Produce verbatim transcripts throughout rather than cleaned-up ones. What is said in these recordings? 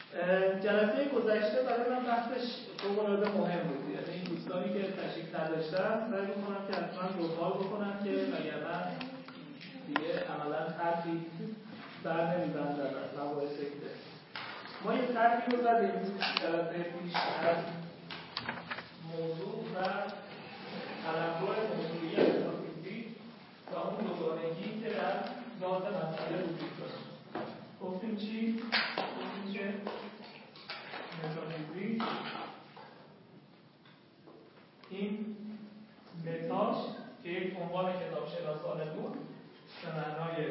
جلسه گذشته برای من بحثش فوق‌العاده مهم بود. یعنی این دوستانی که تشریف نداشتن سعی می‌کنم که حتما دنبال بکنم که وگرنه دیگه عملاً خطی بر نمی‌بندن از مباحث ایده. ما یه خطی رو زدیم جلسه پیش از موضوع و تنوع موضوعیت متافیزیک و اون دوگانگی که در ذات مسئله وجود داره. گفتیم چی؟ گفتیم که متافیزیک این متاش که یک عنوان کتاب شناسانه بود به معنای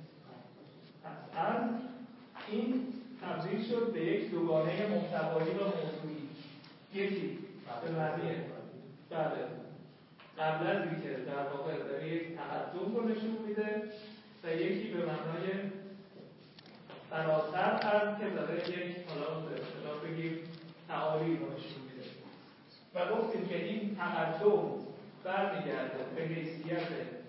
از این تبدیل شد به یک دوگانه محتوایی و موضوعی. یکی به معنی بله قبل از اینکه در واقع داره یک تقدم رو نشون میده و یکی به معنای فراتر هم که داره یک حالا به اصطلاح بگیم تعالی رو نشون میده و گفتیم که این تقدم برمیگرده به حیثیت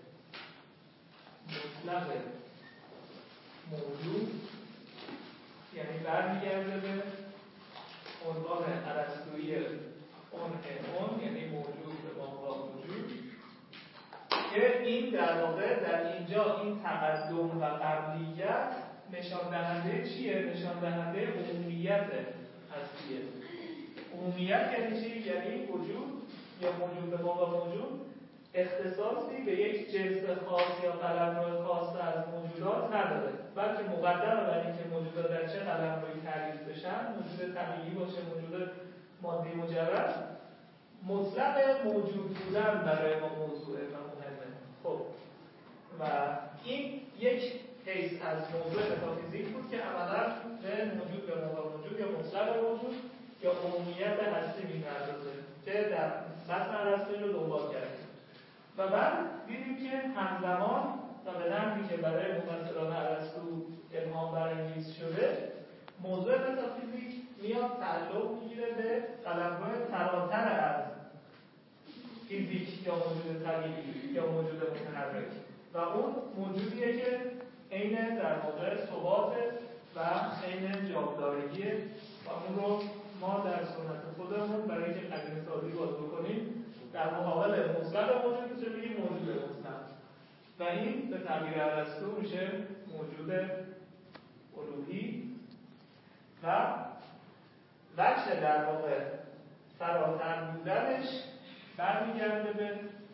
مطلق موجود، یعنی برمیگرده به عنوان ارسطویی اون اون یعنی موجود به ماهوا موجود که این در واقع در اینجا این تقدم و قبلیت نشان دهنده چیه؟ نشان دهنده عمومیت هستیه. عمومیت یعنی چی؟ یعنی وجود یا موجود به ماهوا موجود اختصاصی به یک جنس خاص یا قلمرو خاص از موجودات نداره، بلکه مقدمه بر اینکه موجودات در چه قلمرویی تعریف بشن، موجود طبیعی باشه، موجود مادی مجرد، مطلق موجود بودن برای ما موضوعه و مهمه. خب و این یک حیث از موضوع متافیزیک بود که عملاً به موجود به ماهوا موجود یا مطلق موجود یا عمومیت هستی می‌پردازه که در متن ارسطویی رو دنبال کردیم و بعد دیدیم که همزمان و به نحوی که برای مفسران ارسطو الهام برانگیز شده موضوع متافیزیک میاد تعلق میگیره به قلمرو فراتر از فیزیک یا موجود طبیعی یا موجود متحرک و اون موجودیه که عین در واقع ثبات و عین جاودارگیه و اون رو ما در سنت خودمون برای اینکه قدیم سازی باز بکنیم در مقابل مطلق موجود میشه بگیم موجود مطلق و این به تعبیر ارسطو میشه موجود الوهی و وجه در واقع فراتر بودنش برمیگرده به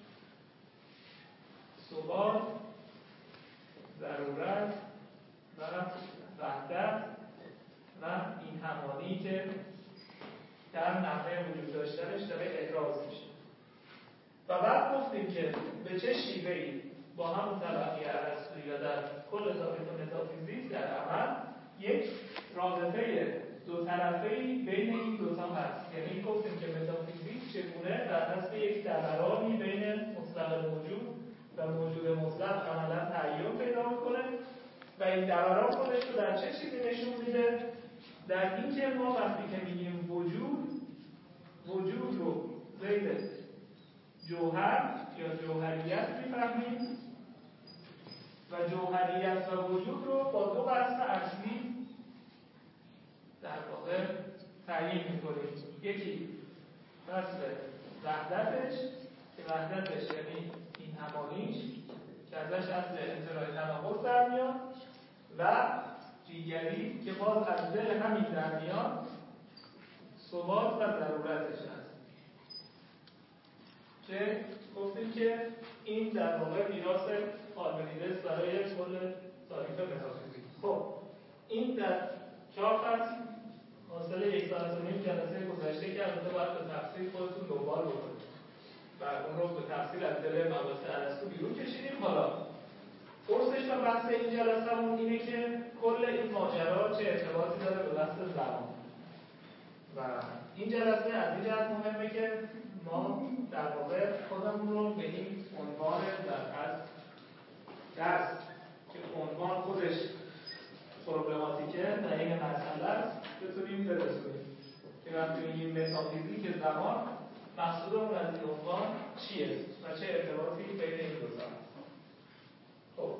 ثبات، ضرورت و وحدت و این همانی که در نحوه وجود داشتنش داره احراز میشه. و بعد گفتیم که به چه شیوهی با همون تلقی ارسطویی و در کل تاریخ متافیزیک در عمل یک رابطه دو طرفه‌ای بین این دوتا هست. یعنی گفتیم که متافیزیک چگونه در دست یک دورانی بین مطلق موجود و موجود مطلق عملا تعین پیدا میکنه و این دوران خودش رو در چه چیزی نشون میده؟ در این که ما وقتی که میگیم وجود وجود رو زید جوهر یا جوهریت میفهمیم و جوهریت و وجود رو با دو وصف اصلی در واقع تعیین میکنیم. یکی وصف وحدتش که وحدتش یعنی این همانیش که ازش اصل انتراء تناقض در میاد و دیگری که باز از دل همین در میاد ثبات و ضرورتش هست که گفتیم که این در واقع میراث پارمنیدس برای کل تاریخ متافیزیک. خب این در چهار فصل حاصل یک ساعت و نیم جلسه گذشته که البته باید به تفصیل خودتون دنبال بکنید و اون رو به تفصیل از دل مباحث ارسطو بیرون کشیدیم. حالا فرصش و بحث این جلسه‌مون اینه که کل این ماجرا چه ارتباطی داره به بحث زمان و این جلسه از این جهت مهمه که ما در واقع خودمون رو به این عنوان در از درس که عنوان خودش پروبلماتیکه و این مسئله است بتونیم برسونیم که وقتی میگیم متافیزیک زمان مقصودمون از این عنوان چیه و چه ارتباطی بین این دو تا. خب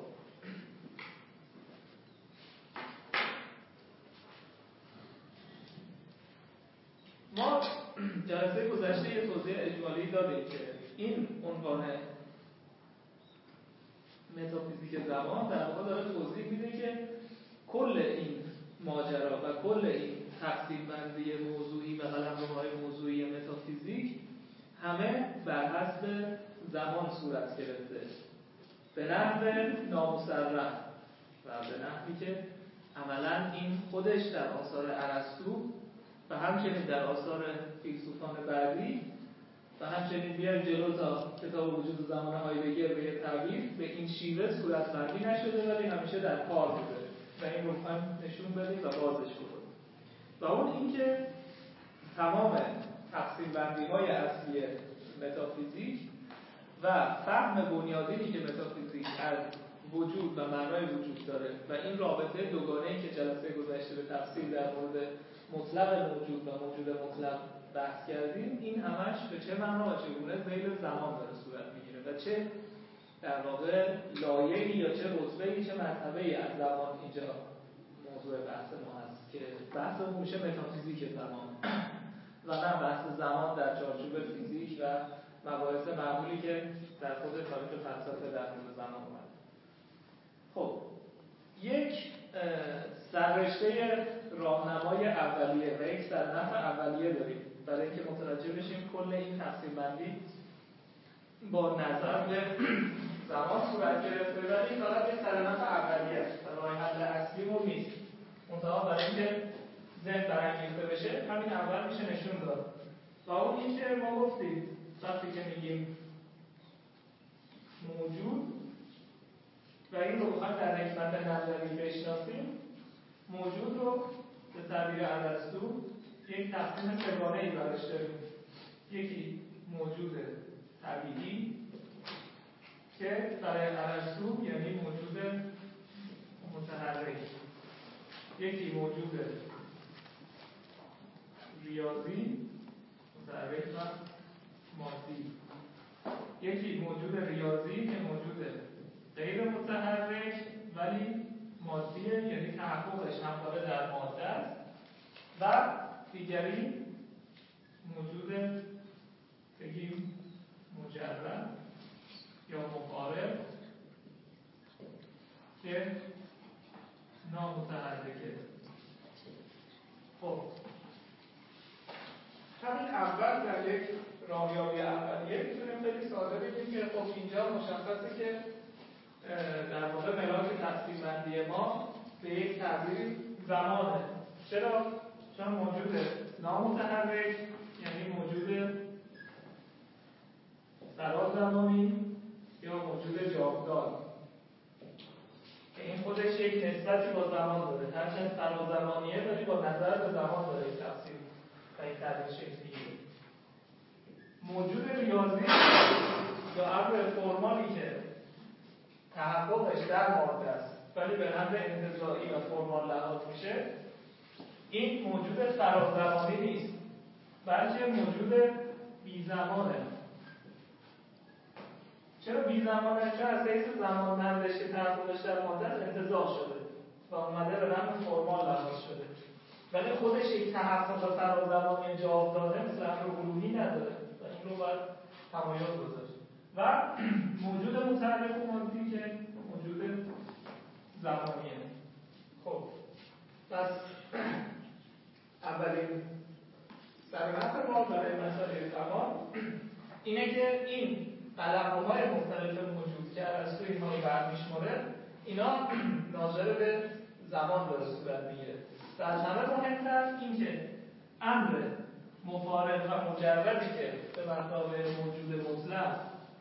ما جلسه گذشته یه توضیح اجمالی دادیم که این عنوان متافیزیک زمان در واقع داره توضیح میده که کل این ماجرا و کل این تقسیم بندی موضوعی و قلمروهای موضوعی متافیزیک همه بر حسب زمان صورت گرفته به نحو نامصرح و به نحوی که عملا این خودش در آثار ارسطو و همچنین در آثار فیلسوفان بعدی و همچنین بیایم جلو تا کتاب وجود زمان هایدگر به یه تعبیر به این شیوه صورت بندی نشده ولی همیشه در کار بوده و این رو می‌خوایم نشون بدیم و بازش کنیم. و اون اینکه تمام تقسیم بندی های اصلی متافیزیک و فهم بنیادینی که متافیزیک از وجود و معنای وجود داره و این رابطه دوگانه‌ای که جلسه گذشته به تفصیل در مورد مطلق موجود و موجود مطلق بحث کردیم، این همش به چه معنا و چگونه ذیل زمان داره صورت میگیره و چه در واقع لایه‌ای یا چه رتبه‌ای چه مرتبه‌ای از زمان اینجا موضوع بحث ما هست که بحثمون میشه متافیزیک زمان و نه بحث زمان در چارچوب فیزیک و مباحث معمولی که در خود تاریخ فلسفه در مورد زمان اومده. خب یک سررشته راهنمای اولیه و یک سرنخ اولیه داریم برای اینکه متوجه بشیم کل این تقسیم بندی با نظر به زمان صورت گرفته ولی فقط یک سرنخ اولیه است و راه حل اصلیمون نیست. منتها برای اینکه ذهن برانگیخته بشه همین اول میشه نشون داد. و اون این که ما گفتیم وقتی که میگیم موجود و این رو بخوایم در حکمت نظری بشناسیم، موجود رو به تعبیر ارسطو یک تقسیم سه‌گانه‌ای برش داریم. یکی موجود طبیعی که برای ارسطو یعنی موجود متحرک، یکی موجود ریاضی متحرک و مادی، یکی موجود ریاضی که موجود غیر متحرک ولی مادیه یعنی تحققش همواره در ماده است و دیگری موجود بگیم مجرد یا مقارب که نامتحرکه. خب همین اول در یک راهیابی اولیه میتونیم خیلی ساده بگیم که خب اینجا مشخصه که در واقع ملاک تقسیم بندی ما به یک تعبیر زمانه. چرا؟ چون موجود نامتحرک یعنی موجود فرازمانی یا موجود جاودان که این خودش یک نسبتی با زمان داره، هرچند فرازمانیه ولی با نظر به زمان داره این تقسیم و این تعبیر شکل میگیره. موجود ریاضی یا امر فرمالی که تحققش در ماده است ولی به نحو انتزاعی و فرمال لحاظ میشه، این موجود فرازمانی نیست بلکه موجود بیزمانه. چرا بیزمانه؟ چون از حیث زمان مندش که تحققش در ماده است انتزاع شده و اومده به نحو فرمال لحاظ شده ولی خودش یک تحقق فرازمانی جاودانه مثل امر علومی نداره و این رو باید تمایز گذاشت. و موجود متحرک و مادی که موجود زمانیه. خب پس اولین سرنخ ما برای مسئله زمان اینه که این قلمروهای مختلف موجود که ارسطو اینها رو برمی‌شماره اینا ناظر به زمان داره صورت میگیره و از همه مهمتر این که امر مفارق و مجردی که به مثابه موجود مطلق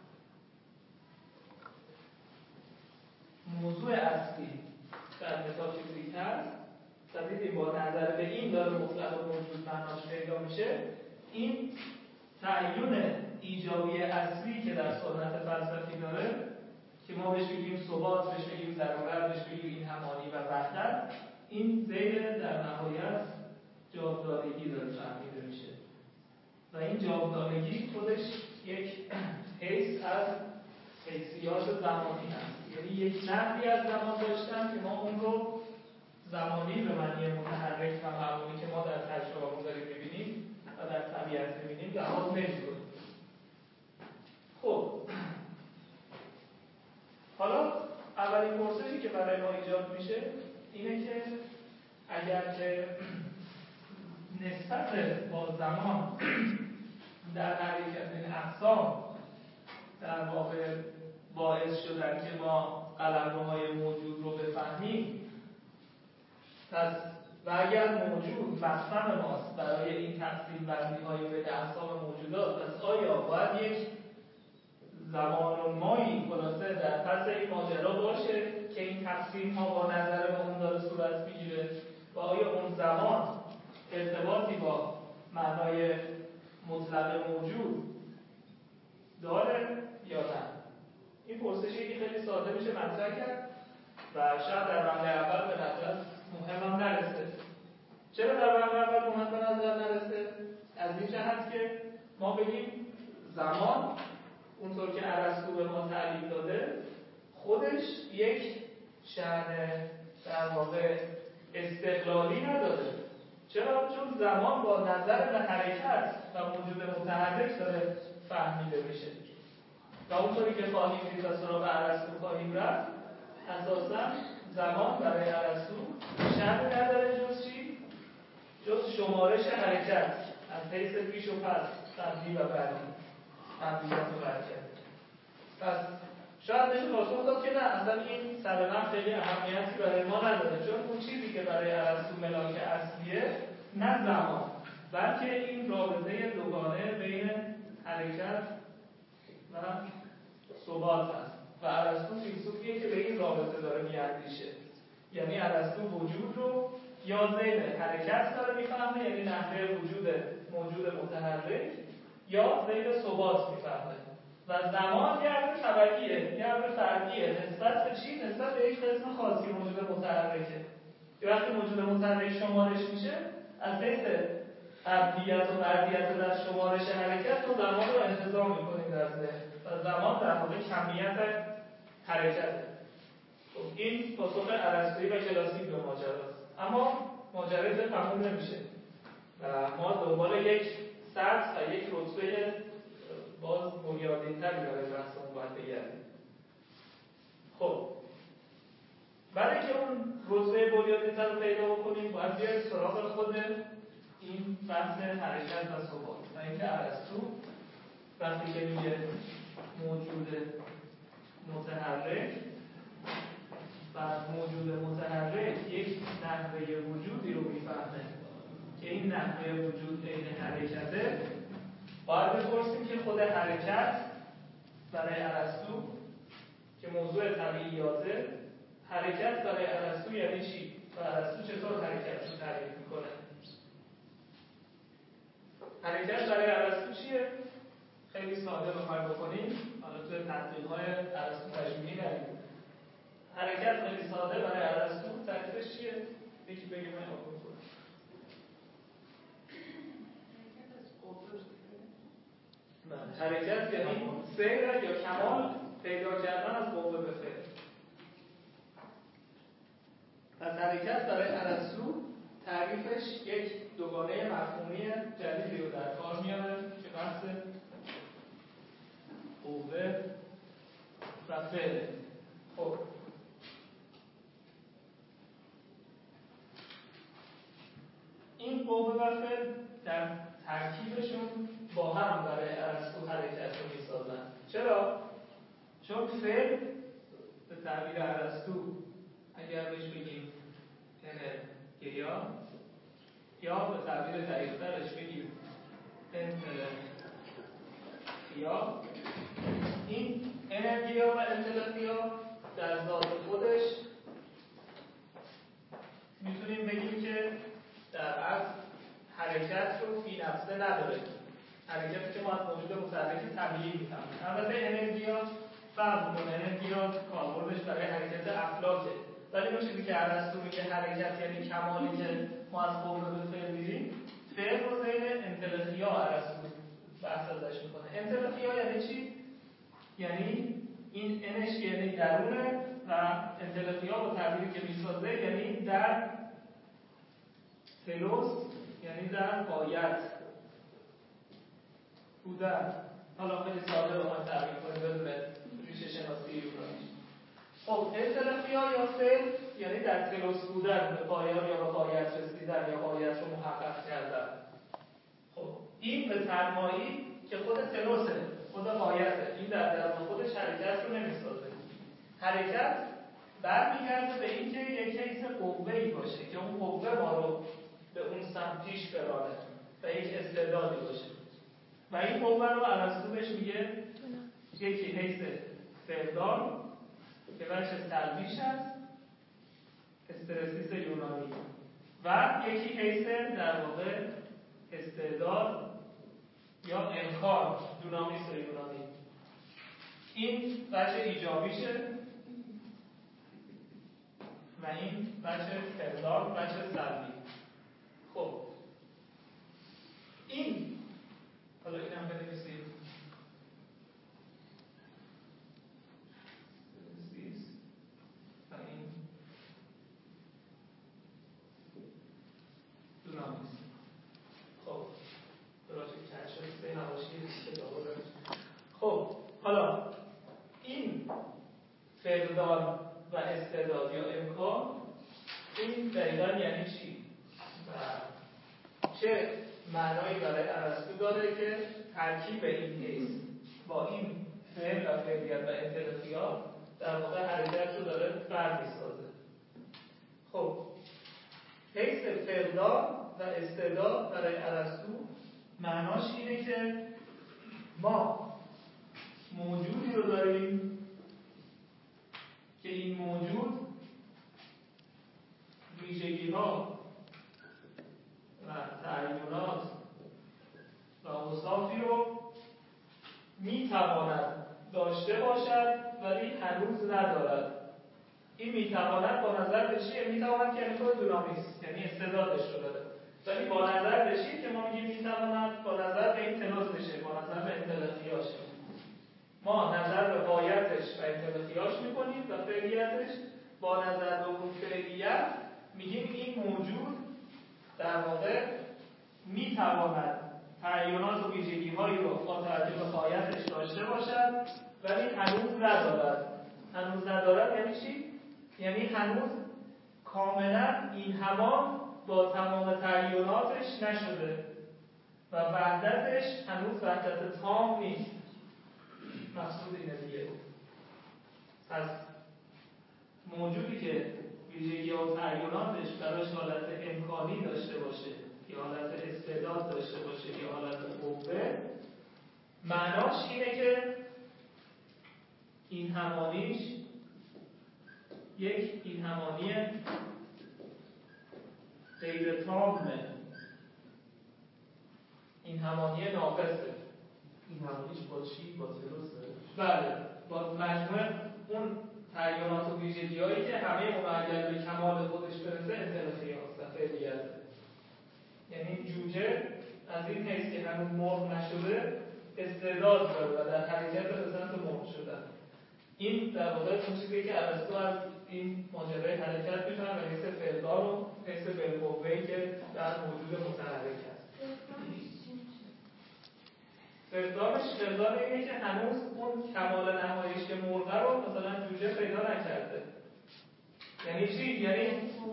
موضوع اصلی در متافیزیک هست و دیدیم با نظر به این داره مطلق و موجود معناش پیدا میشه، این تعیین ایجابی اصلی که در سنت فلسفی داره که ما بهش بگیم ثبات، بهش بگیم ضرورت، بهش بگیم این همانی و وحدت، این ذیل در نهایت جاودانگی داره فهمیده میشه و این جاودانگی خودش یک حیث از حیثیات زمانی هست، یعنی یک نحوی از زمان داشتن که ما اون رو زمانی به معنی متحرک و معمولی که ما در تجربه داریم می‌بینیم و نسبت با زمان در حرکت این اقسام در واقع باعث شدن که ما قلمروهای موجود رو بفهمیم. پس و اگر موجود مفهوم ماست برای این تقسیم بندی های بین اقسام موجودات، پس آیا باید یک زمان و مایی خلاصه در پس این ماجرا باشه که این تقسیم ها با نظر به اون داره صورت میگیره و آیا اون زمان ارتباطی با معنای مطلق موجود داره یا نه؟ این پرسشی که خیلی ساده میشه مطرح کرد و شاید در وهله اول به نظر مهم هم نرسه. چرا در وهله اول مهم به نظر نرسه؟ از این جهت که ما بگیم زمان اونطور که ارسطو به ما تعریف داده خودش یک شأن در واقع استقلالی نداره. چرا؟ چون زمان با نظر به حرکت و موجود متحرک داره فهمیده میشه و اونطوری که خواهیم دید و سراغ ارسطو خواهیم رفت، اساساً زمان برای ارسطو شأنی نداره جز چی؟ جز شمارش حرکت از حیث پیش و پس، قبلی و بعدی، قبلیت و برکت. پس شاید بشه پاسخ داد که نه، اصلا این سرقم خیلی اهمیتی برای ما نداره، چون اون چیزی که برای ارسطو ملاک اصلیه نه زمان بلکه این رابطه دوگانه بین حرکت و ثبات است و ارسطو فیلسوفیه که به این رابطه داره میاندیشه. یعنی ارسطو وجود رو یا ذیل حرکت داره میفهمه، یعنی نحوه وجود موجود متحرک، یا ذیل ثبات میفهمه و زمان یه امر طبیعیه، یه امر فردیه نسبت به چی؟ نسبت به یک قسم خاصی موجود متحرکه که وقتی موجود متحرک شمارش میشه از حیث قبلیت و بعدیت در شمارش حرکت و زمان رو انتظار میکنیم در ذهن و زمان در واقع کمیت حرکته. خب این پاسخ ارسطویی و کلاسیک به ماجراست، اما ماجرا تموم نمیشه و ما دنبال یک سطح و یک رتبه باز بنیادین‌تری برای بحثمون باید بگردیم. خب برای که اون رتبه بنیادین‌تر رو پیدا بکنیم باید بیایم سراغ خود این بحث حرکت و ثبات و اینکه ارسطو وقتی که میگه موجود متحرک و موجود متحرک یک نحوه وجودی رو میفهمه که این نحوه وجود عین حرکته، باید بپرسیم که خود حرکت برای ارسطو که موضوع طبیعیاته، حرکت برای ارسطو یعنی چی؟ و ارسطو چطور حرکت رو تعریف میکنه؟ حرکت برای ارسطو چیه؟ خیلی ساده بخوایم بکنیم، حالا توی تطبیق‌های ارسطو تجربی نداریم. حرکت خیلی ساده برای ارسطو تعریفش چیه؟ یکی بگه من آقا می‌کنم. حرکت یعنی سیر یا کمال پیدا کردن از قوه به فعل. پس حرکت برای ارسطو تعریفش یک دوگانه مفهومی جدیدی رو در کار میاره که بحث قوه و فعل. خب این قوه و فعل در ترکیبشون با هم برای ارسطو حرکت رو میسازن. چرا؟ چون فعل به تعبیر ارسطو اگر بهش بگیم انرژیا یا به تعبیر دقیق‌ترش بگیم انتلکیا، این انرژیا و انتلکیا در ذات خودش میتونیم بگیم که در اصل حرکت رو فی نفسه نداره، حرکتی که ما از موجود متحرک طبیعی میفهمیم. البته انرژیا فرق می‌کنه، انرژیا کاربردش برای حرکت افلاکه، ولی اون چیزی که ارسطو میگه حرکت یعنی کمالی که ما از قوه به فعل میریم، فعل رو ذیل انتلکیا ارسطو بحث ازش میکنه. انتلکیا یعنی چی؟ یعنی این انش یعنی درونه و انتلکیا با تعبیری که میسازه یعنی در تلوس، یعنی در باید بودن. حالا خیلی ساده رو باید تعبیر کنیم بدون ریشه شناسی یونانیش. خب انتلکیا یا فعل یعنی در تلوس بودن، به پایان یا به غایت رسیدن یا غایت رو محقق کردن. خب این به تنهایی که خود تلوسه، خود غایته، این در درون خودش حرکت رو نمیسازه. حرکت برمیگرده به اینکه یک حیث قوه‌ای باشه که اون قوه ما رو به اون سمت پیش برانه و یک استعدادی باشه و این قوه رو ارسطو بهش میگه یکی حیث فعلدار که بچه سلبیش هست، استرسیس یونانی، و یکی حیث در واقع استعداد یا امکان، دونامیس یونانی. این بچه ایجابیشه و این بچه فعلدار، بچه سلبی. خب این حالا این هم بنویسید و این دونامیس. خب براجه کچه سه نواشی کتابه داریم. خب حالا این فعلدار و استعداد یا امکان، این دقیقاً یعنی چی و چه معنایی برای ارسطو داره که ترکیب این حیث با این فعل و فعلیت و انطلاقیات در واقع حرکت رو داره برمی‌سازه. خب حیث فعلدار و استعداد برای ارسطو معناش اینه که ما موجودی رو داریم که این موجود ویژگی‌ها و تعیینات و اوصافی رو میتواند داشته باشد ولی هنوز ندارد. این میتواند با نظر به چیه؟ میتواند که یعنی خود دونامیس، یعنی استعدادش رو داره، ولی با نظر به چیه که ما میگیم میتواند؟ با نظر به این تلوسشه، با نظر به انطلاقیاشه. ما نظر به غایتش و انطلاقیاش میکنیم و فعلیتش با نظر به اون فعلیت میگیم این موجود در واقع میتواند تعیینات و ویژگی‌هایی رو با توجه به غایتش داشته باشد ولی هنوز ندارد. هنوز ندارد یعنی چی؟ یعنی هنوز کاملا این همان با تمام تعییناتش نشده و وحدتش هنوز وحدت تام نیست. مقصود اینه دیگه. پس موجودی که ویژگی‌ها و تعییناتش براش حالت امکانی داشته باشه یا حالت استعداد داشته باشه یا حالت قوه، معناش اینه که این همانیش یک این همانی غیر تامه، این همانی ناقصه. این همانیش با چی؟ با تلوسه؟ بله، با مجموعه اون تعیینات و ویژگی‌هایی که همه اون اگر به کمال خودش برسه انطلاقیات و فعلیته. یعنی جوجه از این حیث که هنوز مرغ نشده استعداد داره و در حرکت به سمت مرغ شدن. این در واقع اون چیزی که ارسطو از این ماجرای حرکت می‌فهمه و حیث فعلدار و حیث بالقوه‌ای که در موجود متحرک است. فعلدارش فعلدار اینه که هنوز اون کمال نمایش که مرغ رو مثلا جوجه پیدا نکرده. یعنی چی؟ یعنی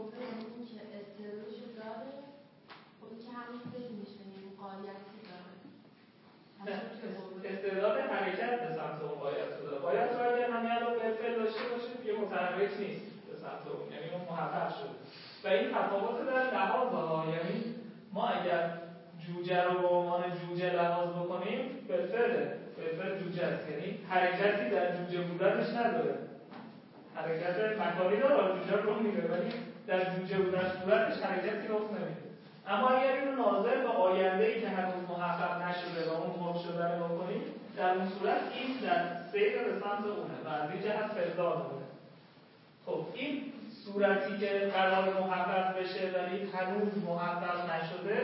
استعداد حرکت به سمت اون غایت رو داره. غایت رو اگر همین الان بالفعل داشته باشه دیگه متحرک نیست به سمت اون، یعنی اون محقق شده. و این تفاوت در لحاظها، یعنی ما اگر جوجه رو به عنوان جوجه لحاظ بکنیم بالفعله، بالفعل جوجه است، یعنی حرکتی در جوجه بودنش نداره. حرکت مکانی داره، جوجه رو میده ولی در جوجه بودنش بودنش حرکتی رخ نمیده. اما اگر اینو ناظر به آینده‌ای که هنوز محقق نشده و اون مرغ شدن رو بکنیم، در اون صورت این در سیر به سمت اونه و از این جهت فعلدار مونه. خب این صورتی که قرار محقق بشه ولی هنوز محقق نشده،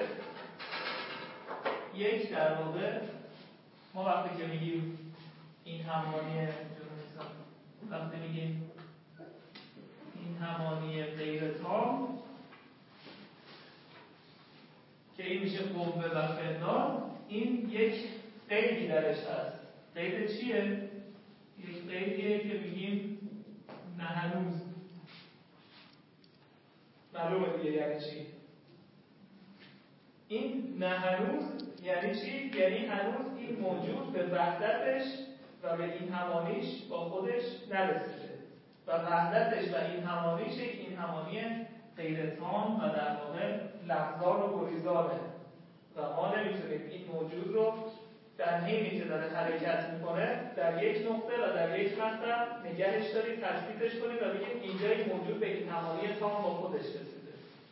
یک در واقع ما وقتی که میگیم این همانی وقتی میگیم این همانی غیر تام که این میشه قوه و فعلدار، این یک قیدی درش هست. قید چیه؟ یک قیدیه که میگیم نه هنوز. معلومه دیگه یعنی چی؟ این نه هنوز یعنی چی؟ یعنی هنوز این موجود به وحدتش و به این همانیش با خودش نرسیده و وحدتش و این همانیش این همانی غیر تام و در واقع لغزان و گریزانه و ما نمیتونیم این موجود رو در حینی که داره حرکت میکنه در یک نقطه و در یک مقطع نگهش داریم، تثبیتش کنیم و بگیم اینجا این موجود به این همانی تام با خودش رسیده.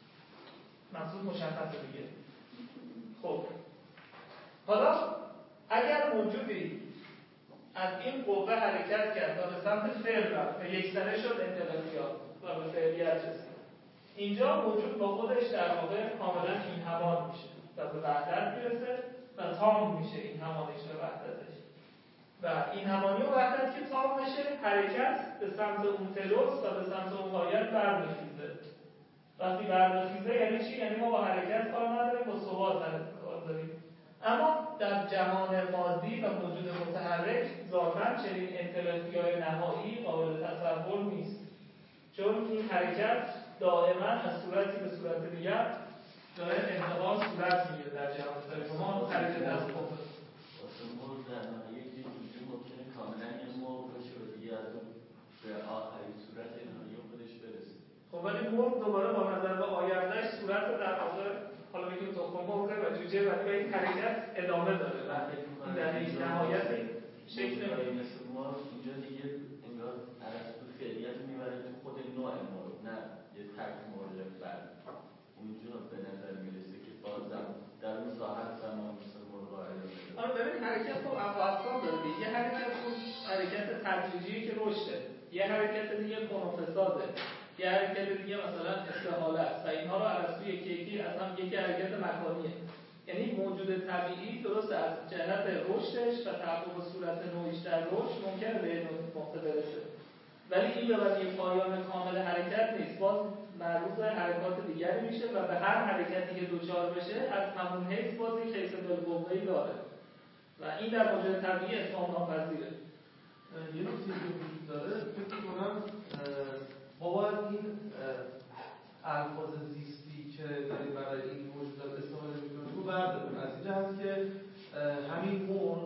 مقصود مشخصه دیگه. خب حالا اگر موجودی از این قوه حرکت کرد و به سمت فعل رفت و یک سره شد انطلاقیات و به فعلیت رسید، اینجا موجود با خودش در واقع کاملا این همان میشه و به وحدت میرسه و تام میشه این همانیش و وحدتش و این همانی و وحدت که تام بشه حرکت به سمت اون تلوس و به سمت اون غایت برمیخیزه. وقتی برمیخیزه یعنی چی؟ یعنی ما با حرکت کار نداریم، با ثبات کار داریم. اما در جهان مادی و موجود متحرک ذاتاً چنین انطلاقی‌های نهایی قابل تصور نیست، چون این حرکت دائما از صورتی به صورت دیگر داره انتقال صورت میگیره در جهان متحرک. ما حرکت از خود واسه مرد در نهایی که وجود ممکنه کاملا یه مرد باشه و دیگه از اون به آخرین صورت نهایی خودش برسه. خب ولی مرد دوباره با نظر به آیندهش صورت رو در واقع حالا بگیم تخم مرغ و جوجه ولی به این حرکت ادامه داره و این در یک نهایت شکل نمیده. مثل ما اینجا دیگه انگار ارسطو فعلیت رو میبره تو خود نوع مرغ، نه یه تک مرغ فرد. اونجا به نظر میرسه که بازم در اون ساحت زمان مثل مرغ قائل میشه. آره ببین حرکت خب افعال داره دیگه. یه حرکت اون حرکت تدریجی که رشده، یه حرکت دیگه منافساده، یه حرکت دیگه مثلا استحاله است و اینها رو ارسطو یکی یکی اصلا یکی حرکت مکانیه. یعنی موجود طبیعی درست از جهت رشدش و تحقق صورت نوعیش در رشد ممکنه به این نقطه برسه، ولی این به معنی پایان کامل حرکت نیست، باز معروض حرکات دیگری میشه و به هر حرکتی که دوچار بشه از همون حیث باز یک حیث بالقوه‌ای داره و این در موجود طبیعی اتمام ناپذیره. یه نکته که وجود داره فکر کنم ما باید این الفاظ زیستی که داریم برای این موجودات استفاده می‌کنیم رو برداریم از این جهت که همین مرغ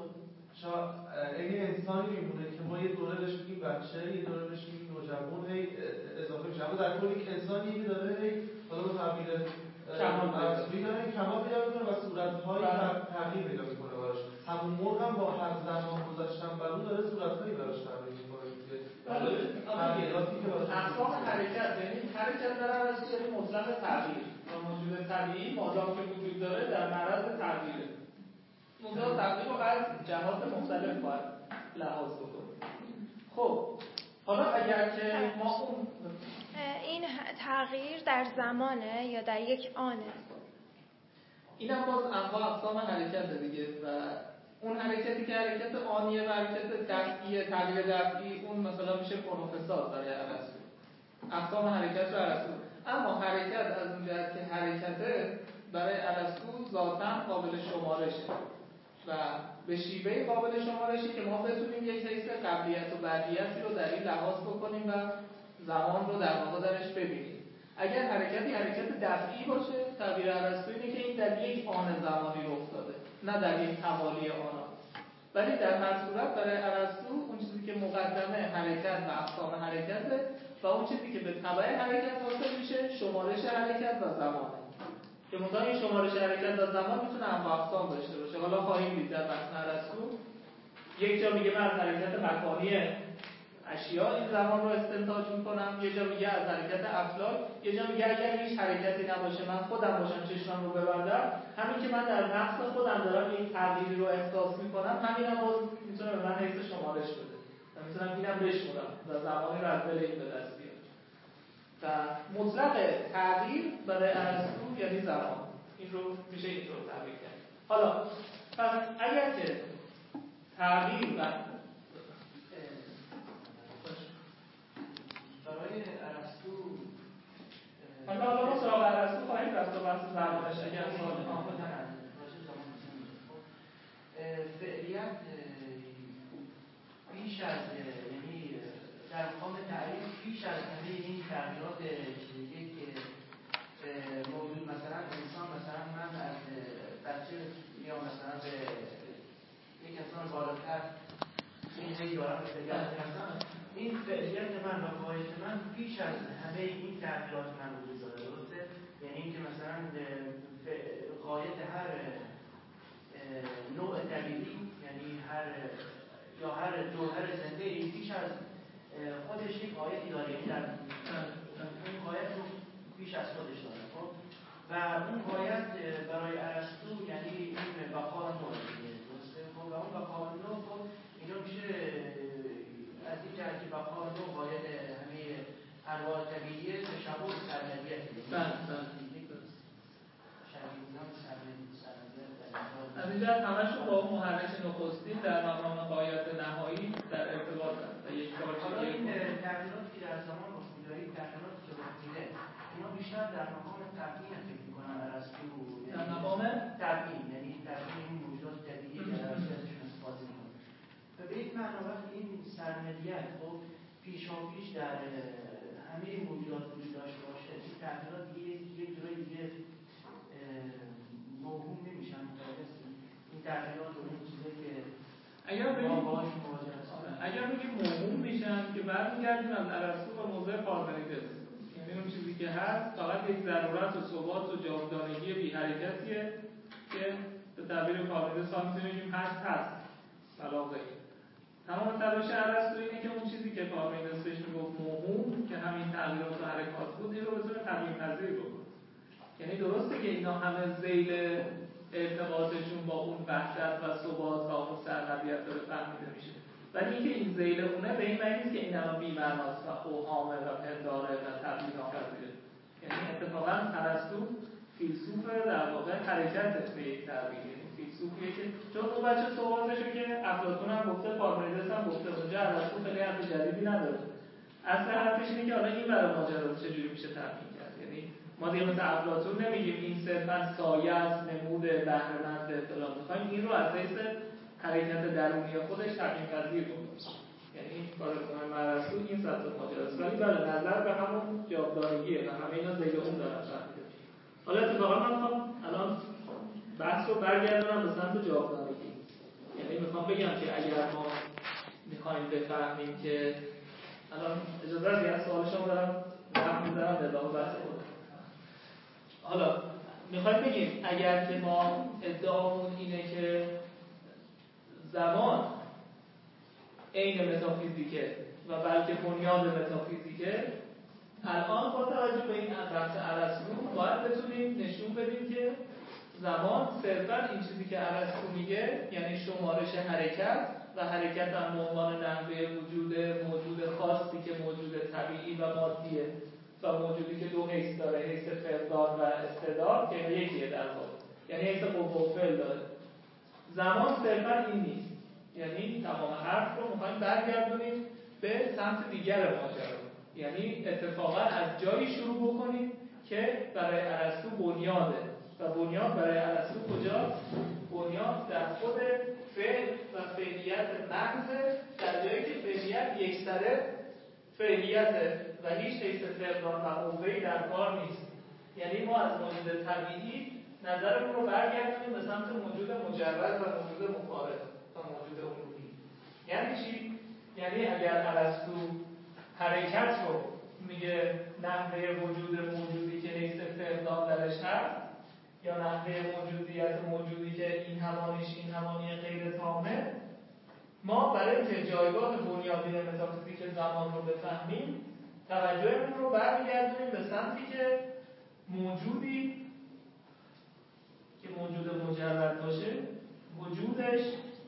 این انسانی میمونه که ما یه دوره بهش میگیم بچه، یه دوره بهش میگیم نوجوان، هی اضافه میشه، اما در کل یک انسانی که داره هی حالا با تعبیر ارسطویی داره کمال پیدا میکنه و صورت‌های تغییر پیدا میکنه براش. همون مرغ هم با هر زمان گذشتن بر اون داره صورت‌هایی براش تغییر میکنه که تغییراتی که براش اقسام حرکت، یعنی حرکت در ارسطو یعنی مطلق تغییر و موجود طبیعی مادام که وجود داره در معرض تغییره. موضوع تغییر رو از جهات مختلف باید لحاظ بکنیم. خب حالا اگر که ما اون این تغییر در زمانه یا در یک آنه؟ این هم باز انواع اقسام حرکت دیگه و اون حرکتی که حرکت آنیه و حرکت دفعیه، تغییر دفعی، اون مثلا میشه کنوفساد برای ارسطو. اقسام حرکت رو ارسطو. اما حرکت از اون جهت که حرکته برای ارسطو ذاتاً قابل شمارشه و به شیوه قابل شمارشی که ما بتونیم یک حیث قبلیت و بعدیتی رو در این لحاظ بکنیم و زمان رو در واقع درش ببینیم. اگر حرکتی حرکت دفعی باشه، تعبیر ارسطو اینه که این در یک آن زمانی رخ داده، نه در یک توالی آن. ولی در هر صورت برای ارسطو اون چیزی که مقدمه حرکت و اقسام حرکته و اون چیزی که به تبع حرکت حاصل میشه شمارش حرکت و زمانه. که مثلا این شمارش حرکت و زمان میتونه انواع اقسام داشته باشه. حالا خواهیم دید در متن ارسطو یک جا میگه من از حرکت مکانی اشیا این زمان رو استنتاج میکنم، یه جا میگه از حرکت افلاک، یه جا میگه اگر هیچ حرکتی نباشه من خودم باشم چشمم رو ببندم، همین که من در نفس خودم دارم یک تغییری رو احساس میکنم، همین هم باز میتونه به من حیث شمارش بده و میتونم اینم بشمارم و زمانی رو از دل این به دست بیارم. و مطلق تغییر برای ارسطو یعنی زمان. این رو میشه اینطور تعبیر کرد. حالا پس اگر که تغییر و برای ارسطو حالا حالا ما سراغ ارسطو خواهیم رفت و بحث زمانش اگر سوال آمده فعلیت بیش از یعنی در مقام تعریف بیش از همه این تغییرات چیزی که بالاتر این یارم فعلیت هستم، این فعلیت من و قایت من پیش از همه این تغییرات من وجود داره، درسته؟ یعنی اینکه مثلا قایت هر نوع طبیعی، یعنی هر یا هر جوهر زنده ای پیش از خودش یک قایتی داره، یعنی در اون قایت رو پیش از خودش داره. خب و اون قایت برای ارسطو یعنی این بقا نوع دیگه، درسته؟ خب و اون بقا نوع خب اینا میشه از این جهت که بقا نوع قایت همه انواع طبیعیه تشابه سرمدیت بله بله از اینجا همشون با اون محرک نخستین در مقام قایت نهایی در ارتباط هست و یک کار حالا این تغییراتی که در زمان رخ میده، این تغییراتی که رخ میده اینا بیشتر در مقام تبیین فکر می‌کنم ارسطو در مقام تبیین، یعنی تبیین این موجودات طبیعی که ارسطو ازشون استفاده می‌کنه. و به این معنا وقتی این سرمدیت خب پیشاپیش در همه موجودات وجود داشته باشه، این تغییرات دیگه یک جورای دیگه موهوم نمیشن، متوجه این تغییرات و اون چیزی که اگر بگیم باهاش مواجه هستن، اگر بگیم موهوم میشن که برمیگردیم از ارسطو به موضوع پارمنیدس، یعنی اون چیزی که هست فقط یک ضرورت و ثبات و جاودانگی بی حرکتیه که به تعبیر پارمنیدس هم میتونیم بگیم هست هست علاوه تمام تلاش ارسطو اینه که اون چیزی که پارمنیدس بهش میگفت موهوم که همین تغییرات و حرکات بود این رو بتونه تبیین پذیر بکنه. یعنی درسته که اینا همه ذیل ارتباطشون با اون وحدت و ثبات و اون سرمدیت داره فهمیده میشه، ولی اینکه این ذیل اونه به این معنی نیست که این همه بی‌معناست و اوهامه و پنداره و تبیین ناپذیره. یعنی اتفاقا ارسطو فیلسوف در واقع حرکت به یک تعبیر، یعنی فیلسوفیه که چون اون بچه ثباتشه که افلاطون هم گفته، پارمنیدس هم گفته، اونجا ارسطو خیلی حرف جدیدی نداره. اصل حرفش اینه که حالا این برای ماجرا چجوری میشه تبیین کرد. یعنی ما دیگه مثل افلاطون نمیگیم این صرفاً سایه است، نمود بهره‌مند فلان، می‌خوایم این رو از حیث حرکت درونی خودش تبیین پذیر بکنیم. یعنی کار مهم ارسطو این سطح ماجراست، ولی بله نظر به همون جاودانگیه و همه اینا ذیل اون دارن فهمیده. حالا اتفاقا من میخوام الان بحث رو برگردونم به سمت جاودانگی. یعنی میخوام بگم که اگر ما میخوایم بفهمیم که الان اجازه بدید از سوال شما دارم نقد می‌ذارم به ادامه بحث خودم. حالا میخوایم بگیم اگر که ما ادعامون اینه که زمان عین متافیزیکه و بلکه بنیاد متافیزیکه، الان با توجه به این بحث ارسطو باید بتونیم نشون بدیم که زمان صرفا این چیزی که ارسطو میگه، یعنی شمارش حرکت و حرکت هم به عنوان نحوه وجود موجود خاصی که موجود طبیعی و مادیه و موجودی که دو حیث داره، حیث فقدان و استعداد که یکیه در واقع، یعنی حیث قوه و فعل داره. زمان صرفا این نیست، یعنی تمام حرف رو میخوایم برگردونیم به سمت دیگر ماجرا، یعنی اتفاقا از جایی شروع بکنیم که برای ارسطو بنیاده و بنیاد برای ارسطو کجاست؟ بنیاد در خود فعل و فعلیت محض، در جایی که فعلیت یکسره فعلیت و هیچ حیث فقدان و قوه‌ای در کار نیست. یعنی ما از موجود طبیعی نظرمون رو برگردونیم به سمت موجود مجرد و موجود مفارق و موجود عمومی. یعنی چی؟ یعنی اگر ارسطو حرکت رو میگه نحوه وجود موجودی که حیث فقدان درش هست، یا نحوه موجودیت موجودی که این همانیش این همانی غیر تامه، ما برای اینکه جایگاه بنیادی متافیزیک زمان رو بفهمیم توجهمون رو برمیگردونیم به سمتی که موجودی که موجود مجرد باشه وجودش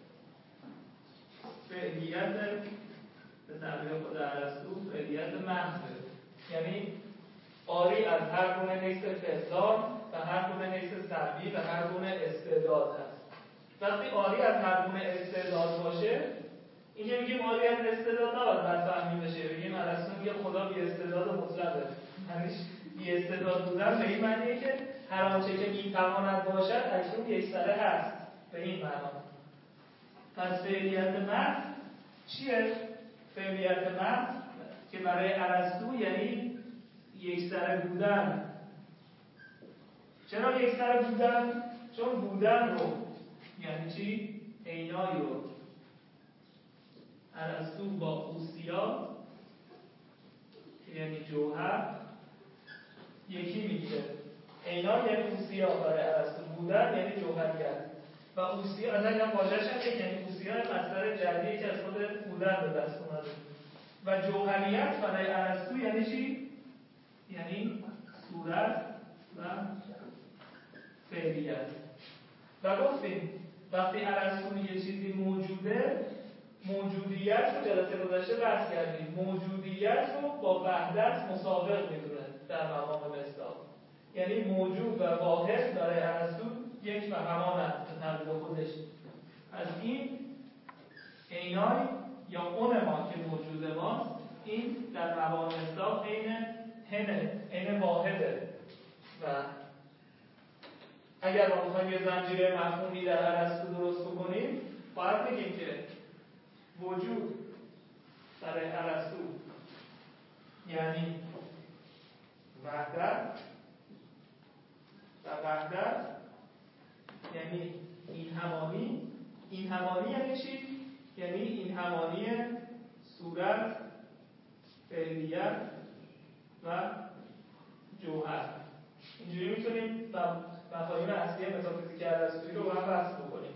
فعلیت به تعبیر خود ارسطو فعلیت محضه، یعنی عاری از هر گونه حیث فقدان و هر گونه حیث سلبی و هر گونه استعداد هست. وقتی عاری از هر گونه استعداد باشه، این که میگیم عاری از استعداد نباید برفهمی بشه، بگیم ارسطو میگه خدا بی استعداد مطلقه، یعنی بی استعداد بودن به این معنیه که هر آنچه که میتواند باشد اکنون یکسره هست، به این معنا. پس فعلیت محض چیه؟ فعلیت محض که برای ارسطو یعنی یکسره بودن. چرا یکسره بودن؟ چون بودن رو یعنی چی؟ عینایی رو ارسطو با اوسیا یعنی جوهر یکی میگیره. عینا یعنی اوسیا برای ارسطو بودن یعنی جوهریت و اوسیا از این واژه‌ش هم یعنی اوسیا مصدر جدیدی که از خود بودن به دست اومده و جوهریت برای ارسطو یعنی چی؟ یعنی صورت و فعلیت. و گفتیم وقتی ارسطو میگه چیزی موجوده، موجودیت رو جلسه گذشته بحث کردیم، موجودیت رو با وحدت مسابق میدونه در مقام مصداق، یعنی موجود و واحد برای ارسطو یک و همانند به تعبیر خودش. از این عینای یا اون ما که موجود ماست، این در مقام مصداق عین هنه، عین واحده. و اگر ما بخوایم یه زنجیره مفهومی در ارسطو درست بکنیم، باید بگیم که وجود برای ارسطو یعنی وحدت و وحدت یعنی این همانی. این همانی یعنی چی؟ یعنی این همانی صورت، فعلیت و جوهر. اینجوری میتونیم مفاهیم اصلی متافیزیک ارسطویی رو هم بحث بکنیم.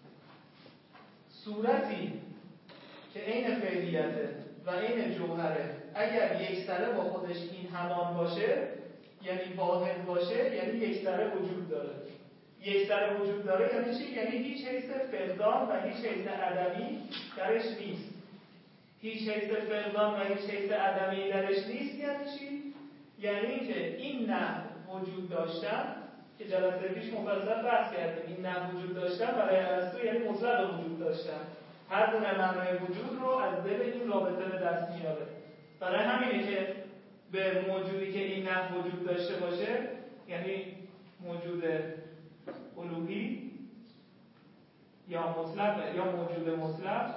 صورتی که عین فعلیته و عین جوهره اگر یک سره با خودش این همان باشه، یعنی واحد باشه، یعنی یک سره وجود داره. یک سره وجود داره یعنی چی؟ یعنی هیچ حیث فقدان و هیچ حیث عدمی درش نیست. هیچ حیث فقدان و هیچ حیث عدمی درش نیست یعنی چی؟ یعنی که این نه وجود داشتن که جلسه پیش مفصل بحث کردیم، این نه وجود داشتن برای ارسطو یعنی مطلق وجود داشتن. هر گونه معنای وجود رو از دل این رابطه به دست میاره. برای همینه که به موجودی که این نه وجود داشته باشه، یعنی موجود الوهی یا مطلق یا موجود مطلق،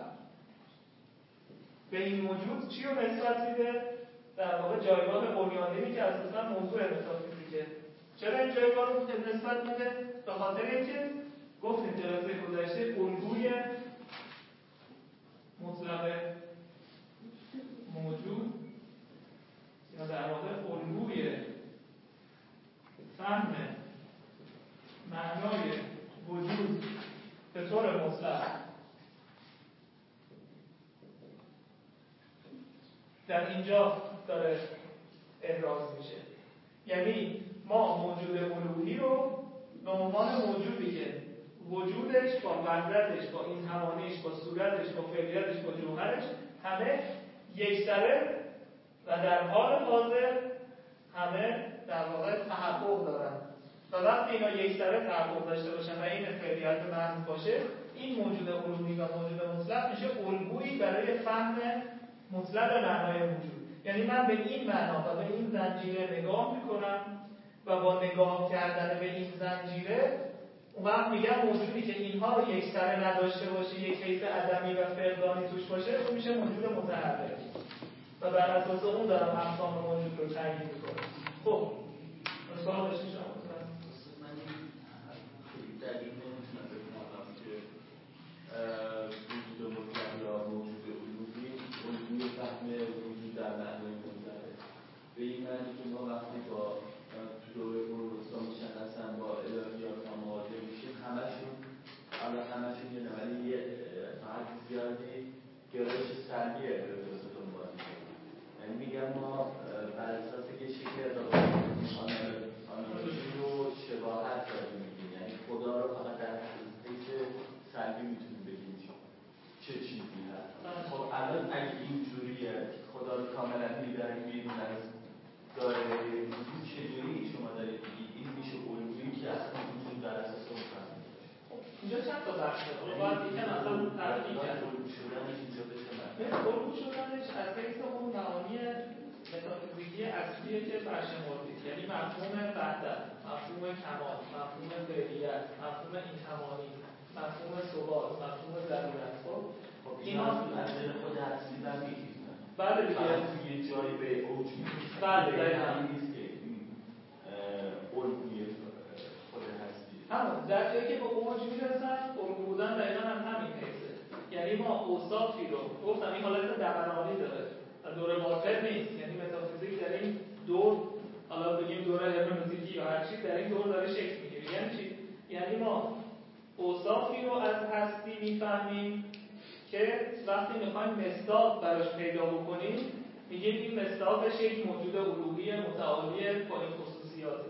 به این موجود چی رو نسبت میده؟ در واقع جایگاه بنیادینی که اساسا موضوع متافیزیکه. چرا این جایگاه رو نسبت میده؟ به خاطر اینکه گفتیم جلسه گذشته الگوی مطلق موجود یا در واقع الگوی فهم معنای وجود به طور مطلق در اینجا داره ابراز میشه. یعنی ما موجود الوهی رو به عنوان موجودی که وجودش با وحدتش، با این همانیش، با صورتش، با فعلیتش، با جوهرش همه یکسره و در حال حاضر همه در واقع تحقق دارن. و وقتی اینا یکسره تحقق داشته باشن و این فعلیت محض باشه، این موجود الوهی و موجود مطلق میشه الگویی برای فهم مطلق معنای وجود. یعنی من به این معنا و به این زنجیره نگاه میکنم و با نگاه کردن به این زنجیره اون وقت میگم موجودی که اینها رو یک سره نداشته باشه، یک حیث عدمی و فقدانی توش باشه، اون میشه موجود متحرک و بر اساس اون دارم اقسام موجود رو تعیین میکنم. خب سوال داشتی شما؟ من خیلی دقیق نمیتونم بفهمم که وجود مطلق یا موجود الوهی الگوی فهم وجود در معنای مطلقه. به این معنی که ما وقتی با تو دوره قرون‌وسطا مشخصاً با الهیات ها مواجه میشیم، همشون حالا همشون یه نوعی یه حد زیادی گرایش سلبی الهیات رو دنبال می‌کنیم. یعنی میگم ما بر اساس یه شکل آنالوژی رو شباهت داریم میگیم، یعنی خدا رو فقط در حیث سلبی میتونیم بگیم چه چیزی هست. خب الان اگه اینجوریه خدا رو کاملا میبریم بیرون از دایره وجود، چجوری شما دارید بگید این میشه الگویی که اصلا وجود در اساس اون فهمی داشت؟ اینجا چند تا بحث داره؟ باید یکم اصلا تحقیق کرد. الگو شدنش اینجا بشه معنی الگو شدنش از حیث اون معانی متافیزیکی اصلیه که برشمردید، یعنی مفهوم وحدت، مفهوم کمال، مفهوم فعلیت، مفهوم این همانی، مفهوم ثبات، مفهوم ضرورت. خب اینا از دل خود اصلی هم میگید. بله دیگه توی جایی به اوج میرسه. بله دقیقاً نیست که این الگوی خود هستی. همون در جایی که به اوج میرسن، الگو بودن دقیقاً هم همین حیثه. یعنی ما اوصافی رو گفتم این حالت دورانی داره و دور باطل نیست، یعنی متافیزیک در این دور، حالا بگیم دور هرمنوتیکی یا هر چیز، در این دور داره شکل میگیره. یعنی چی؟ یعنی ما اوصافی رو از هستی میفهمیم که وقتی میخوایم مصداق براش پیدا بکنیم میگیم این مصداقش یک موجود الوهی متعالی با این خصوصیاته.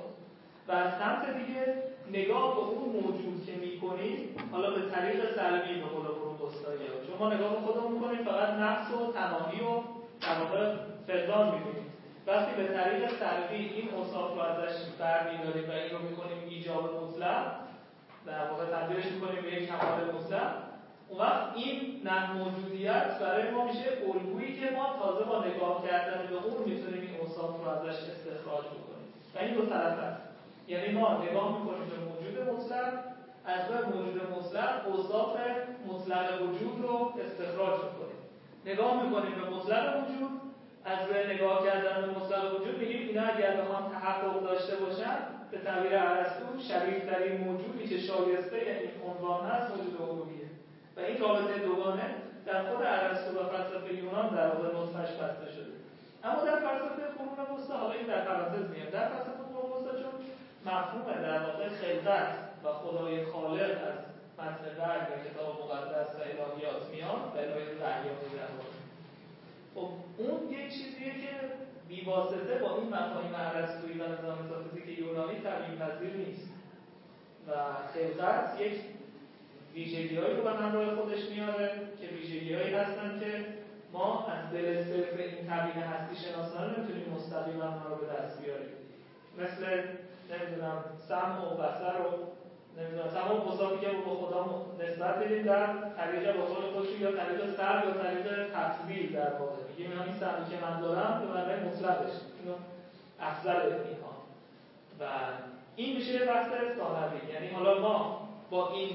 و از سمت دیگه نگاه به اون موجود که میکنیم حالا به طریق سلبی به قول پروپوستایی ها، چون ما نگاه به خودمون میکنیم فقط نفس و تمامی و در واقع فقدان میبینیم. وقتی به طریق سلبی این اوصاف رو ازش برمی‌داریم و این رو میکنیم ایجاب مطلق، در واقع تبدیلش میکنیم به یک کمال مطلق، اون وقت این نه موجودیت برای ما میشه الگویی که ما تازه با نگاه کردن به اون میتونیم این اوصاف رو ازش استخراج بکنیم. و این دو طرف هست، یعنی ما نگاه میکنیم به موجود مطلق، از روی موجود مطلق اوصاف مطلق وجود رو استخراج میکنیم. نگاه میکنیم به مطلق وجود، از روی نگاه کردن به مطلق وجود میگیم اینا اگر بخوام تحقق داشته باشن، به تعبیر ارسطو شریفترین موجودی که شایسته این عنوان هست موجود الوهیه. و این رابطه دوگانه در خود ارسطو و فلسفه یونان در واقع نطفه‌اش بسته شده. اما در فلسفه قرون وسطی، حالا این در پرانتز میاد، در فلسفه قرون وسطی چون مفهوم در واقع خلقت و خدای خالق از متن برگ و کتاب مقدس و الهیات میاد و الهیات وحیانی در واقع، خب اون یک چیزیه که بیواسطه با این مفاهیم ارسطویی و نظام متافیزیک یونانی تعیین پذیر نیست و خلقت یک ویژگی‌هایی رو به همراه خودش میاره که ویژگی‌هایی هستن که ما از دل صرف این تبیین هستی شناسانه نمیتونیم مستقیما ما رو به دست بیاریم. مثل نمیدونم سمع و بصر و نمیدونم تمام اوصافی که با خدا نسبت بدیم در طریق به قول خودشون یا طریق سلب یا طریق تفضیل در واقع میگیم اینا این سلبی که من دارم به معنای مطلقش اینو افضل اینها و این میشه بحث ثانوی. یعنی حالا ما با این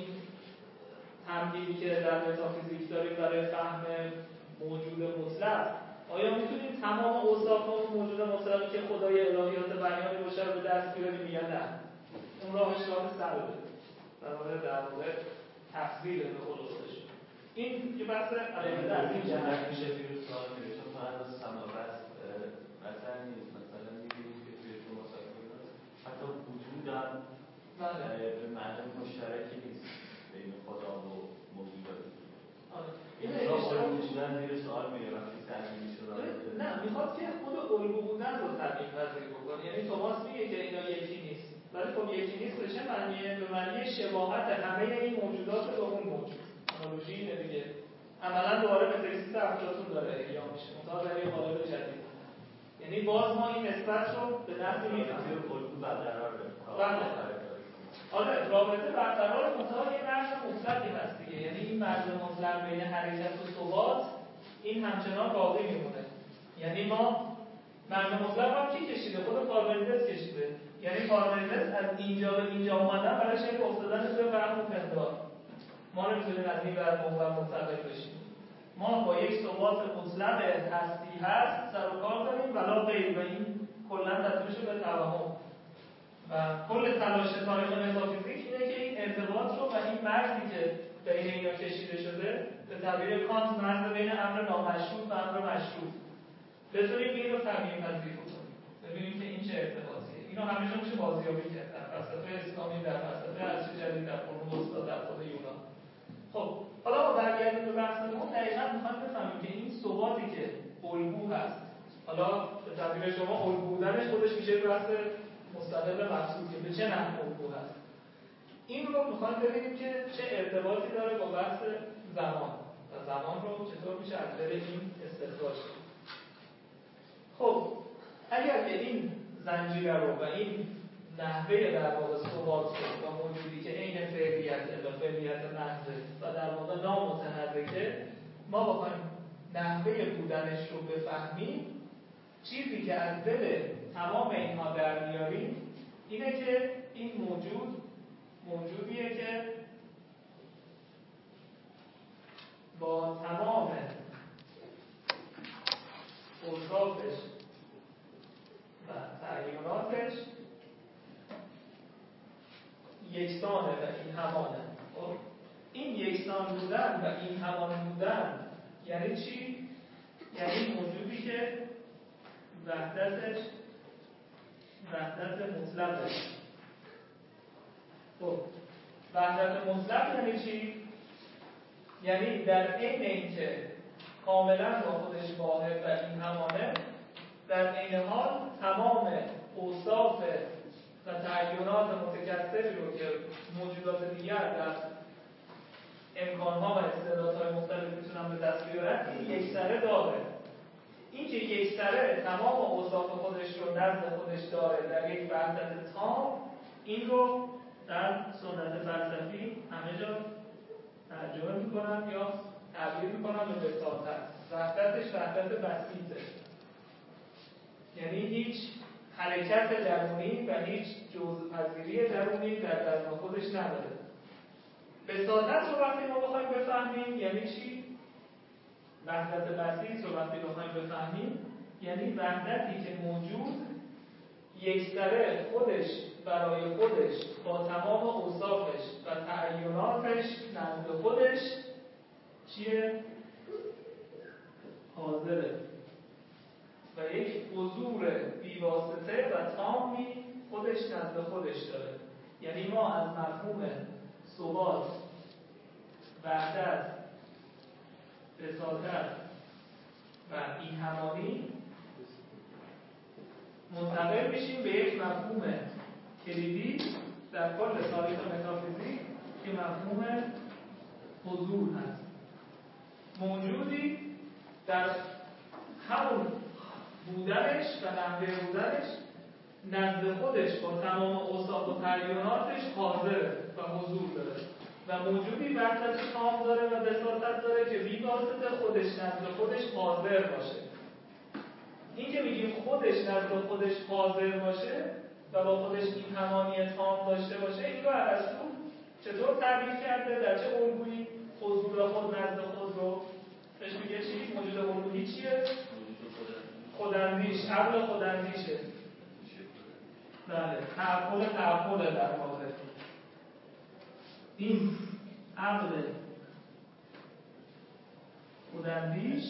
تمهیدی که در متافیزیک داریم برای فهم موجود مطلق، آیا میتونیم تمام اوصاف اون موجود مطلقی که خدای الهیات بیانی باشه رو به دست بیاریم یا نه؟ اون راهش راه سلبه، در واقع در واقع تفضیل به قول خودشون. این یه بحث علاقه از این جهت میشه. سوال میره چون فقط از سماوت مثلا نیست، مثلا میبینید که توی شما ساکن حتی وجود هم به معنی مشترکی نیست بین خدا و موجودات. این اشتراک بودن زیر سوال میره وقتی تعیین میشه. نه، میخواد که خود الگو بودن رو تعیین پذیر بکنه. یعنی توماس میگه که اینا یکی نیست، ولی خب یکی نیست به چه معنیه؟ به معنی شباهت همه این موجودات به اون موجود. آنالوژی اینه دیگه. عملا دوباره به تکسیت افلاطون داره احیا میشه، منتها در یه قالب جدید. یعنی باز ما این نسبت رو به نحوی میفهمیم الگو برقرار بمونه. آره، رابطه برقرار منتها یه مرز مطلقی هست دیگه. یعنی این مرز مطلق بین حرکت و ثبات این همچنان باقی میمونه. یعنی ما مرز مطلق هم کی کشیده؟ خود پارمنیدس کشیده. یعنی پارمنیدس از اینجا به اینجا اومدن برای شکل افتادن توی وهم و پندار. ما نمیتونیم از این ور به اون ور منتقل بشیم. ما با یک ثبات مطلق هستی هست سر و کار داریم ولا غیر، و این کلا تبدیل شده به توهم. و کل تلاش تاریخ متافیزیک اینه که این ارتباط رو و این مرزی که بین اینا کشیده شده به تعبیر کانت مرز بین امر نامشروط و امر مشروط بتونیم این رو تبیین پذیر کنیم، ببینیم که این چه ارتباطیه. اینو همیشه میشه بازیابی کرد در فلسفه اسلامی، در فلسفه عصر جدید، در قرون وسطی، در خود یونان. خب حالا ما برگردیم به بحثمون، دقیقاً می‌خوایم بفهمیم که این ثباتی که الگو هست، حالا به تعبیر شما الگو بودنش خودش میشه بحث مستقل مبسوط که به چه نحو الگو هست. این رو میخوایم ببینیم که چه ارتباطی داره با بحث زمان و زمان رو چطور میشه از دل این استخراج کنیم. خب اگر که این زنجیره رو و این نحوه در واقع ثبات و موجودی که عین فعلیت و فعلیت محض و در واقع نامتحرکه ما بخوایم نحوه بودنش رو بفهمیم، چیزی که از دل تمام اینها در میاریم اینه که این موجود موجودیه که با تمام اوصافش و تعییناتش یکسانه و این همانه. خب این یکسان بودن و این همان بودن یعنی چی؟ یعنی موجودی که وحدتش وحدت مطلقه. خب وحدت مطلق یعنی چی؟ یعنی در عین اینکه کاملا با خودش واحد و این همانه، در عین حال تمام اوصاف و تعینات متکثری رو که موجودات دیگر در امکانها و استعدادهای مختلف میتونن به دست بیارن این یک سره داره. این که یک سره تمام اوصاف خودش رو نزد خودش داره در یک وحدت تام، این رو در سنت فلسفی همه جا ترجمه میکنن یا تعبیر میکنن به بساطت. وحدتش وحدت بسیطه، یعنی هیچ حرکت درونی و هیچ جزءپذیری درونی در درون خودش نداره. بساطت رو وقتی ما بخوایم بفهمیم یعنی چی؟ وحدت بسیط رو وقتی بخوایم بفهمیم یعنی وحدتی که موجود یکسره خودش برای خودش با تمام اوصافش و تعیناتش نزد خودش چیه؟ حاضره و یک حضور بیواسطه و تامی خودش نزد خودش داره. یعنی ما از مفهوم ثبات، وحدت، بساطت و این همانی منتقل میشیم به یک مفهوم کلیدی در کل تاریخ متافیزیک که مفهوم حضور هست. موجودی در همون بودنش و نحوه بودنش نزد خودش با تمام اوصاف و تعیناتش حاضره و حضور داره و موجودی وحدت تام داره و بساطت داره که بی واسطه خودش نزد خودش حاضر باشه. این که میگیم خودش نزد خودش حاضر باشه و با خودش این همانی تام داشته باشه، این رو ارسطو چطور تعبیر کرده؟ در چه الگویی حضور خود نزد خود رو بهش میگه چی؟ موجود الگویی چیه؟ خوداندیش، عقل خوداندیشه. بله، تعقل تعقل در واقع. این عقل خوداندیش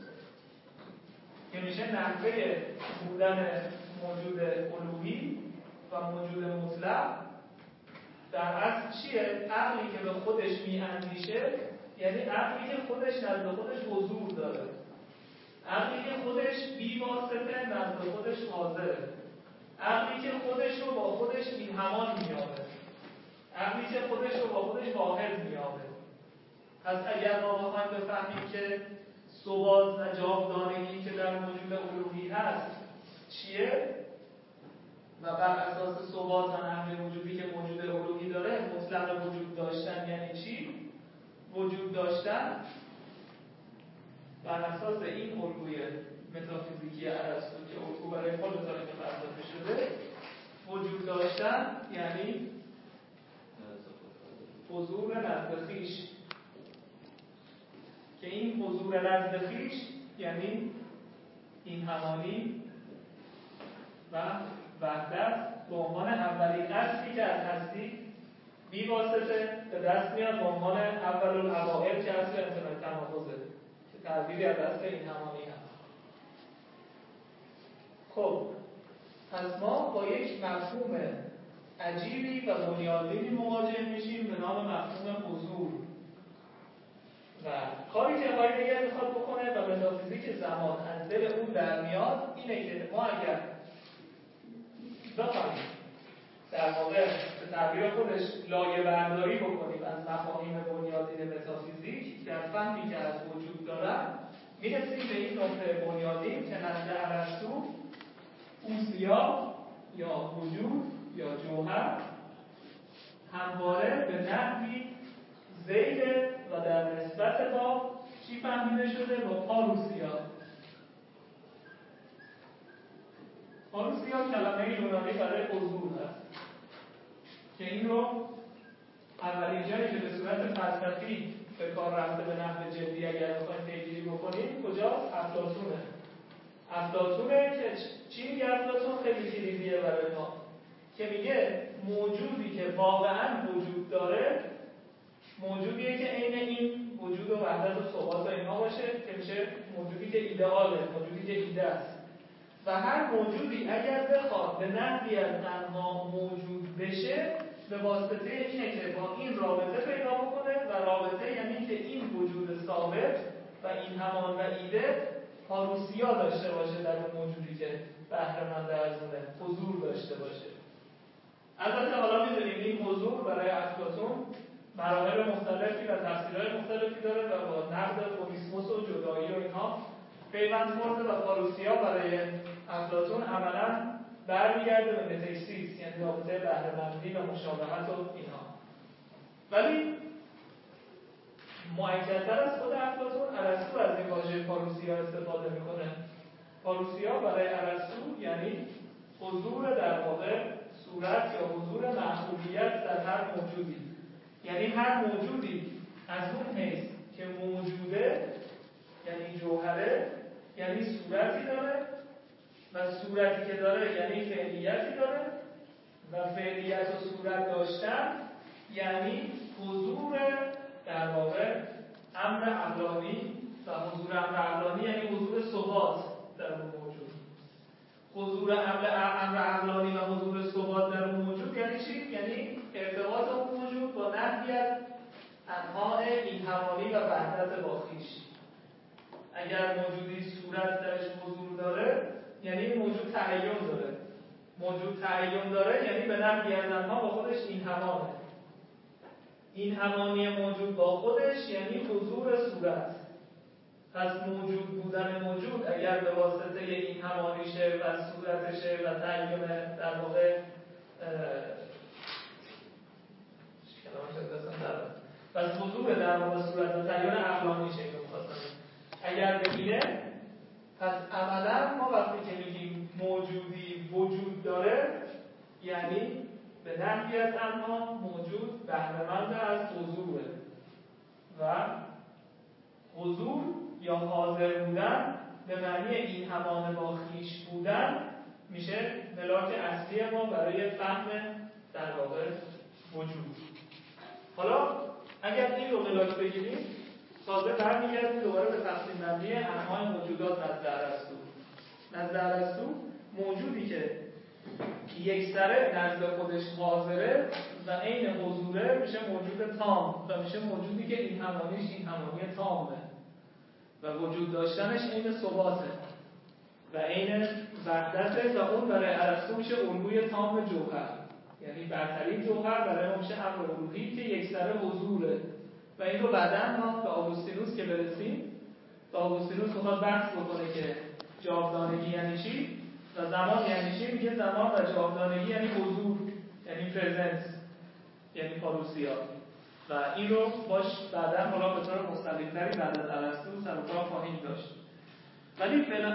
که میشه نحوه بودن موجود الوهی و موجود مطلق، در اصل چیه؟ عقلی که به خودش میاندیشه، یعنی عقلی که خودش نزد خودش حضور داره، عقلی که خودش بی واسطه نزد خودش حاضره، عقلی که خودش رو با خودش بی همان میابه، عقلی که خودش رو با خودش واحد میابه. پس اگر ما بخوایم بفهمیم که ثبات و جاودانگی که در موجود الوهی هست چیه و بر اساس ثبات و نحوه وجودی که موجود الوهی داره مطلق وجود داشتن یعنی چی؟ وجود داشتن بر اساس این الگوی متافیزیکی ارسطو که الگو برای کل تاریخ فلسفه شده، وجود داشتن یعنی حضور نزد خویش، که این حضور نزد خویش یعنی این همانی و وحدت به عنوان اولین اصلی که از هستی بی واسطه به دست میاد، به عنوان اول الاوائل که اصل انتفاع تناقضه که تعبیری از اصل این همانی هست. خب پس ما با یک مفهوم عجیبی و بنیادینی مواجه میشیم به نام مفهوم حضور و کاری که هایدگر میخواد بکنه و متافیزیک زمان از دل اون در میاد اینه که ما اگر بخوایم در واقع به تعبیر خودش لایه برداری بکنیم از مفاهیم بنیادین متافیزیک در فهمی که از وجود دارن، میرسیم به این نقطه بنیادین که نزد ارسطو اوسیا یا وجود یا جوهر همواره به نحوی ذیل و در نسبت با چی فهمیده شده؟ با پاروسیا. پاروسیا کلمه یونانی برای حضور هست که این رو اولین جایی که به صورت فلسفی به کار رفته به نحو جدی اگر بخوایم پیگیری بکنیم کجاست؟ افلاطونه. افلاطونه که چی میگه افلاطون؟ خیلی کلیدیه برای ما، که میگه موجودی که واقعا وجود داره موجودیه که عین این وجود و وحدت و ثبات و اینها باشه که میشه موجودی که ایدئاله، موجودی که ایده است. و هر موجودی اگر بخواد به نحوی از تنها موجود بشه به واسطه اینه که با این رابطه پیدا بکنه و رابطه یعنی که این وجود ثابت و این همان و ایده پاروسیا داشته باشه در اون موجودی که بهره‌مند از اونه، حضور داشته باشه. البته حالا میدونیم این حضور برای افلاطون مراحل مختلفی و تفسیرهای مختلفی داره و با نقد پولیسموس و جدایی و اینها پیوند خورده و پاروسیا برای افلاطون عملاً برمیگرده به متیسیس، یعنی رابطه بهره‌مندی و مشابهت و اینها. ولی مؤکدتر از خود افلاطون ارسطو از این واژه پاروسیا استفاده میکنه. پاروسیا برای ارسطو یعنی حضور در واقع صورت یا حضور معقولیت در هر موجودی، یعنی هر موجودی از اون حیث که موجوده یعنی جوهره، یعنی صورتی داره و صورتی که داره یعنی فعلیتی داره و فعلیت و صورت داشتن یعنی حضور در واقع امر عقلانی و حضور امر عقلانی یعنی حضور ثبات در اون موجود. حضور امر امر عقلانی و حضور ثبات در اون موجود یعنی چی؟ یعنی ارتباط اون موجود با نحوی از انواع این همانی و وحدت با خویش. اگر موجودی صورت درش حضور داره یعنی موجود تعین داره. موجود تعین داره یعنی به نحوی از انها با خودش این همانه. این همانی موجود با خودش یعنی حضور صورت. پس موجود بودن موجود اگر به واسطه این همانیشه و صورتشه و تعین در واقع پس حضور در واقع صورت و تعین عقلانیشه که مخواستم اگر بگیره، پس عملا ما وقتی که میگیم موجودی وجود داره یعنی به نحوی از انها موجود بهره‌مند از حضوره و حضور یا حاضر بودن به معنی این همانه با خویش بودن میشه ملاک اصلی ما برای فهم در واقع وجود. حالا اگر این رو ملاک بگیریم تازه برمیگردیم دوباره به تقسیم بندی انواع موجودات نزد ارسطو. نزد ارسطو موجودی که یک سره نزد خودش حاضره و عین حضوره میشه موجود تام و میشه موجودی که این همانیش این همانی تامه و وجود داشتنش عین ثباته و عین وحدته و اون برای ارسطو میشه الگوی تام جوهر، یعنی برترین جوهر برای ما میشه امر الوهی که یک سره حضوره و این رو بعداً ما به آگوستینوس که برسیم به آگوستینوس میخواد بحث بکنه که جاودانگی یعنی چی و زمان یعنی چی. میگه زمان و جاودانگی یعنی حضور، یعنی پرزنس، یعنی پاروسیا و این رو باش بعداً حالا به طور مستقیم‌تری بعد از ارسطو سر و کار خواهیم داشت. ولی فعلا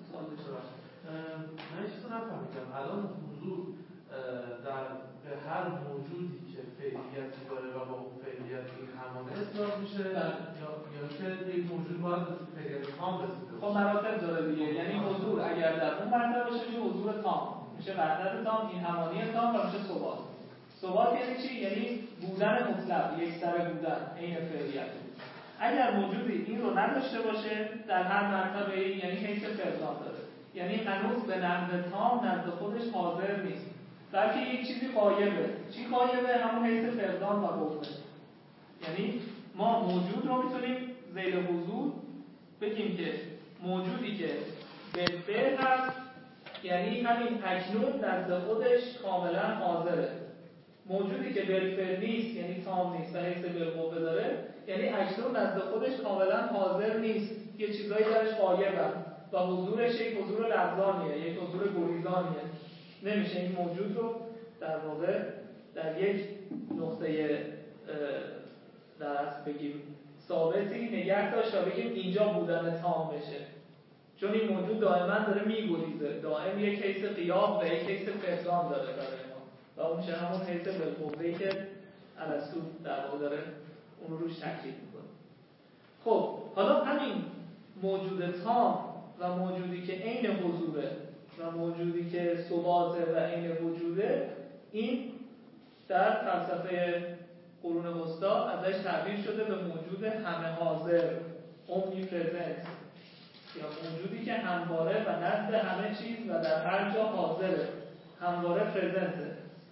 من یه چیز رو نفهمیدم. الان حضور در به هر موجودی که فعلیتی داره و با اون فعلیت این همانه اصلاح میشه یا یا که یک موجود باید فعلیت تام رسیده خب مراتب داره دیگه، یعنی حضور اگر در اون مرتبه باشه میشه حضور تام، میشه وحدت تام، این همانی تام و میشه ثبات. ثبات یعنی چی؟ یعنی بودن مطلق، یک سره بودن، عین فعلیت. اگر موجودی این رو نداشته باشه در هر مرتبه یعنی حیث فقدان داره، یعنی هنوز به نحو تام نزد خودش حاضر نیست بلکه یک چیزی غایبه. چی غایبه؟ همون حیث فقدان و قوه. یعنی ما موجود رو میتونیم ذیل حضور بگیم که موجودی که بالفعل هست یعنی همین اکنون نزد خودش کاملا حاضره. موجودی که بالفعل نیست یعنی تام نیست و حیث بالقوه داره یعنی اکنون نزد خودش کاملا حاضر نیست، یه چیزایی درش غایبه و حضورش یک حضور لفظانیه، یک حضور گریزانیه. نمیشه این موجود رو در واقع در یک نقطه در اصل بگیم ثابتی نگه داشت و بگیم اینجا بودن تام بشه، چون این موجود دائما داره میگریزه، دائم یک حیث قیام و یک حیث فقدان داره برای ما و اون میشه همون حیث بالقوه‌ای که ارسطو در واقع داره اون روش تاکید میکنه. خب حالا همین موجود تام و موجودی که عین حضوره و موجودی که ثباته و عین وجوده، این در فلسفه قرون وسطا ازش ازش تعبیر شده به موجود همه حاضر، omnipresent، یا موجودی که همواره و نزد همه چیز و در هر جا حاضره، همواره پرزنته.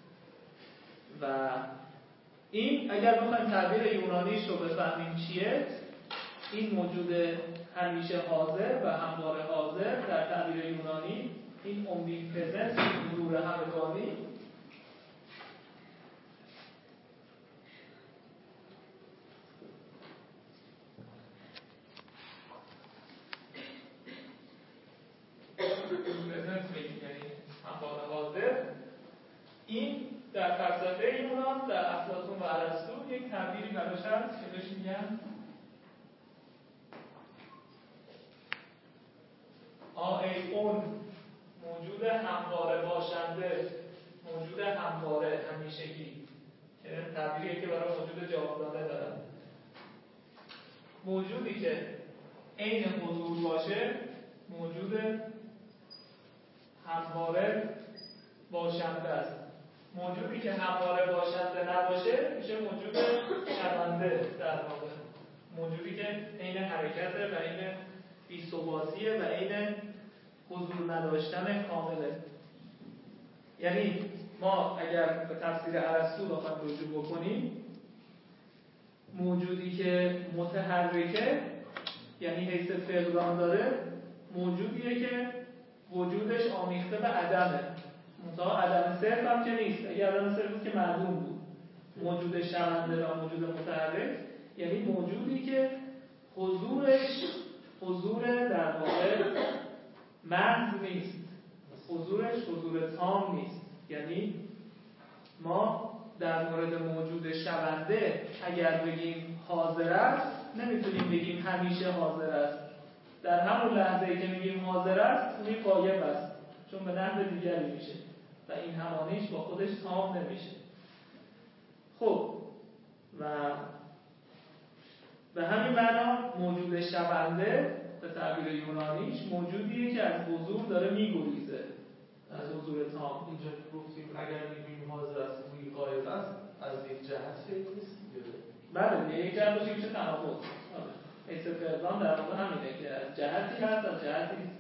و این اگر بخوایم تعبیر یونانیش رو بفهمیم چیه، این موجود همیشه حاضر و همواره حاضر در تعبیر یونانی، این omnipresent، این حضور همگانی، این در فلسفه یونان، در افلاطون و ارسطو یک تعبیری براش هست که بهش میگن آئون، موجود همواره باشنده، موجود همواره همیشگی، که تعبیریه که برای موجود جاودانه دارن. موجودی که عین حضور باشه، موجود همواره باشنده است. موجودی که همواره باشنده نباشه میشه موجود شونده، در واقع موجودی که عین حرکته و عین بی‌ثباتیه و عین حضور نداشتن کامله. یعنی ما اگر به تفسیر ارسطو بخوایم رجوع بکنیم، موجودی که متحرکه، یعنی حیث فقدان داره، موجودیه که وجودش آمیخته به عدمه. منتها عدم صرف هم که نیست. اگه عدم صرف بود که معدوم بود. موجود شونده و موجود متحرک یعنی موجودی که حضورش حضور در واقع محض نیست، حضورش حضور تام نیست. یعنی ما در مورد موجود شونده اگر بگیم حاضر است، نمیتونیم بگیم همیشه حاضر است. در همون لحظه‌ای که میگیم حاضر است، اونی غایب است، چون به نحو دیگری میشه و این همانیش با خودش تام نمیشه. خب و به همین معنا موجود شونده به تعبیر یونانیش موجودیه که از حضور داره میگریزه، از حضور تام. اینجا که گفتیم اگر میگیم حاضر است اونی غایب است، از یک جهت فکر نیست دیگه. بله، یک جهت باشه میشه تناقض. حیث فقدان در واقع همینه که از جهتی هست، از جهتی نیست.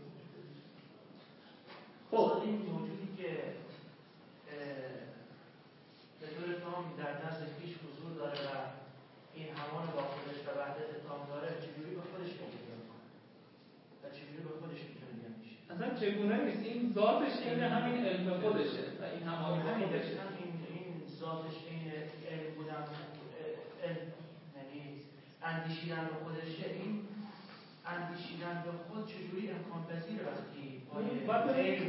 خب این موجودی که به طور تام در نزد پیش حضور داره و این همان با خودش و وحدت تام داره، چجوری به خودش میگه و چجوری به خودش میتونه بیان میشه؟ اصلا چگونه نیست، این ذاتش این همین علم خودشه و این همانی با خودشه. این این ذاتش این علم بودن، یعنی اندیشیدن به خودشه. این اندیشیدن به خود چجوری امکان پذیره وقتی باید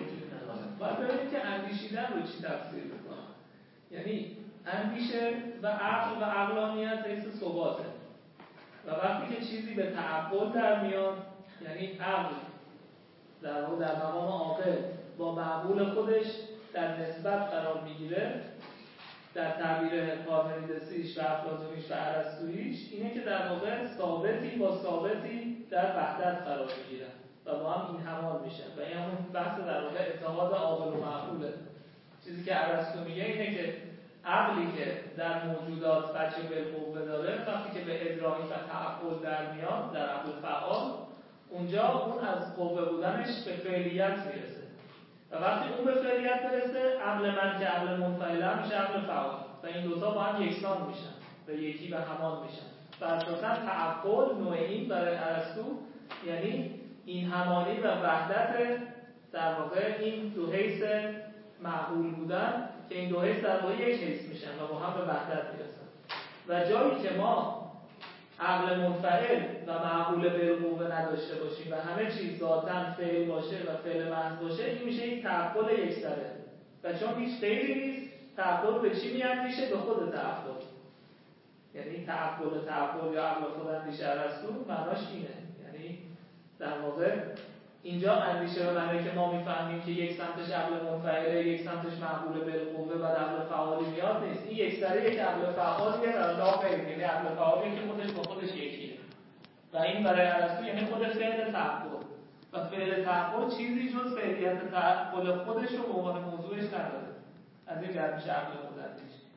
ببینید که اندیشیدن رو چی تفسیر میکنه. یعنی اندیشه و عقل و عقلانیت حیث ثباته و وقتی که چیزی به تعقل در میاد، یعنی عقل در واقع در مقام عاقل با معقول خودش در نسبت قرار میگیره، در تعبیر پارمنیدسیش و افلاطونیش و ارسطوییش اینه که در واقع ثابتی با ثابتی در وحدت قرار میگیرن و با هم این همان میشن و این همون بحث در واقع اتحاد عاقل و معقوله. چیزی که ارسطو میگه اینه که عقلی که در موجودات بچه بالقوه داره، وقتی که به ادراک و تعقل در میاد، در عقل فعال، اونجا اون از قوه بودنش به فعلیت میرسه و وقتی اون به فعلیت برسه، عقل من که عقل منفعل میشه عقل فعال و این دوتا با هم یکسان میشن و یکی و همان میشن و اساسا تعقل نوع این برای ارسطو یعنی این همانی و وحدت در واقع این دو حیث معقول بودن که این دو حیث در واقع یک حیث میشن و با هم به وحدت میرسن و جایی که ما عقل منفعل و معقول بالقوه نداشته باشیم و همه چیز ذاتاً فعل باشه و فعل محض باشه، این میشه یک تعقل یکسره و چون هیچ غیری نیست، تعقل به چی میاندیشه؟ به خود تعقل. یعنی تعقل تعقل یا عقل خود اندیشه ارسطو معناش اینه، یعنی در واقع اینجا اندیشه به معنی که ما میفهمیم که یک سمتش عقل منفعله، یک سمتش معقول بالقوه و عقل فعالی میاد نیست. این یک سره که عقل فعالیه و لا غیر، یعنی عقل فعالی که خودش با خودش یکیه و این برای ارسطو یعنی خود فعل تعقل و فعل تعقل چیزی جز فعلیت تعقل خودش رو به عنوان موضوعش نداره. از این جهت میشه عقل خود اندیشه.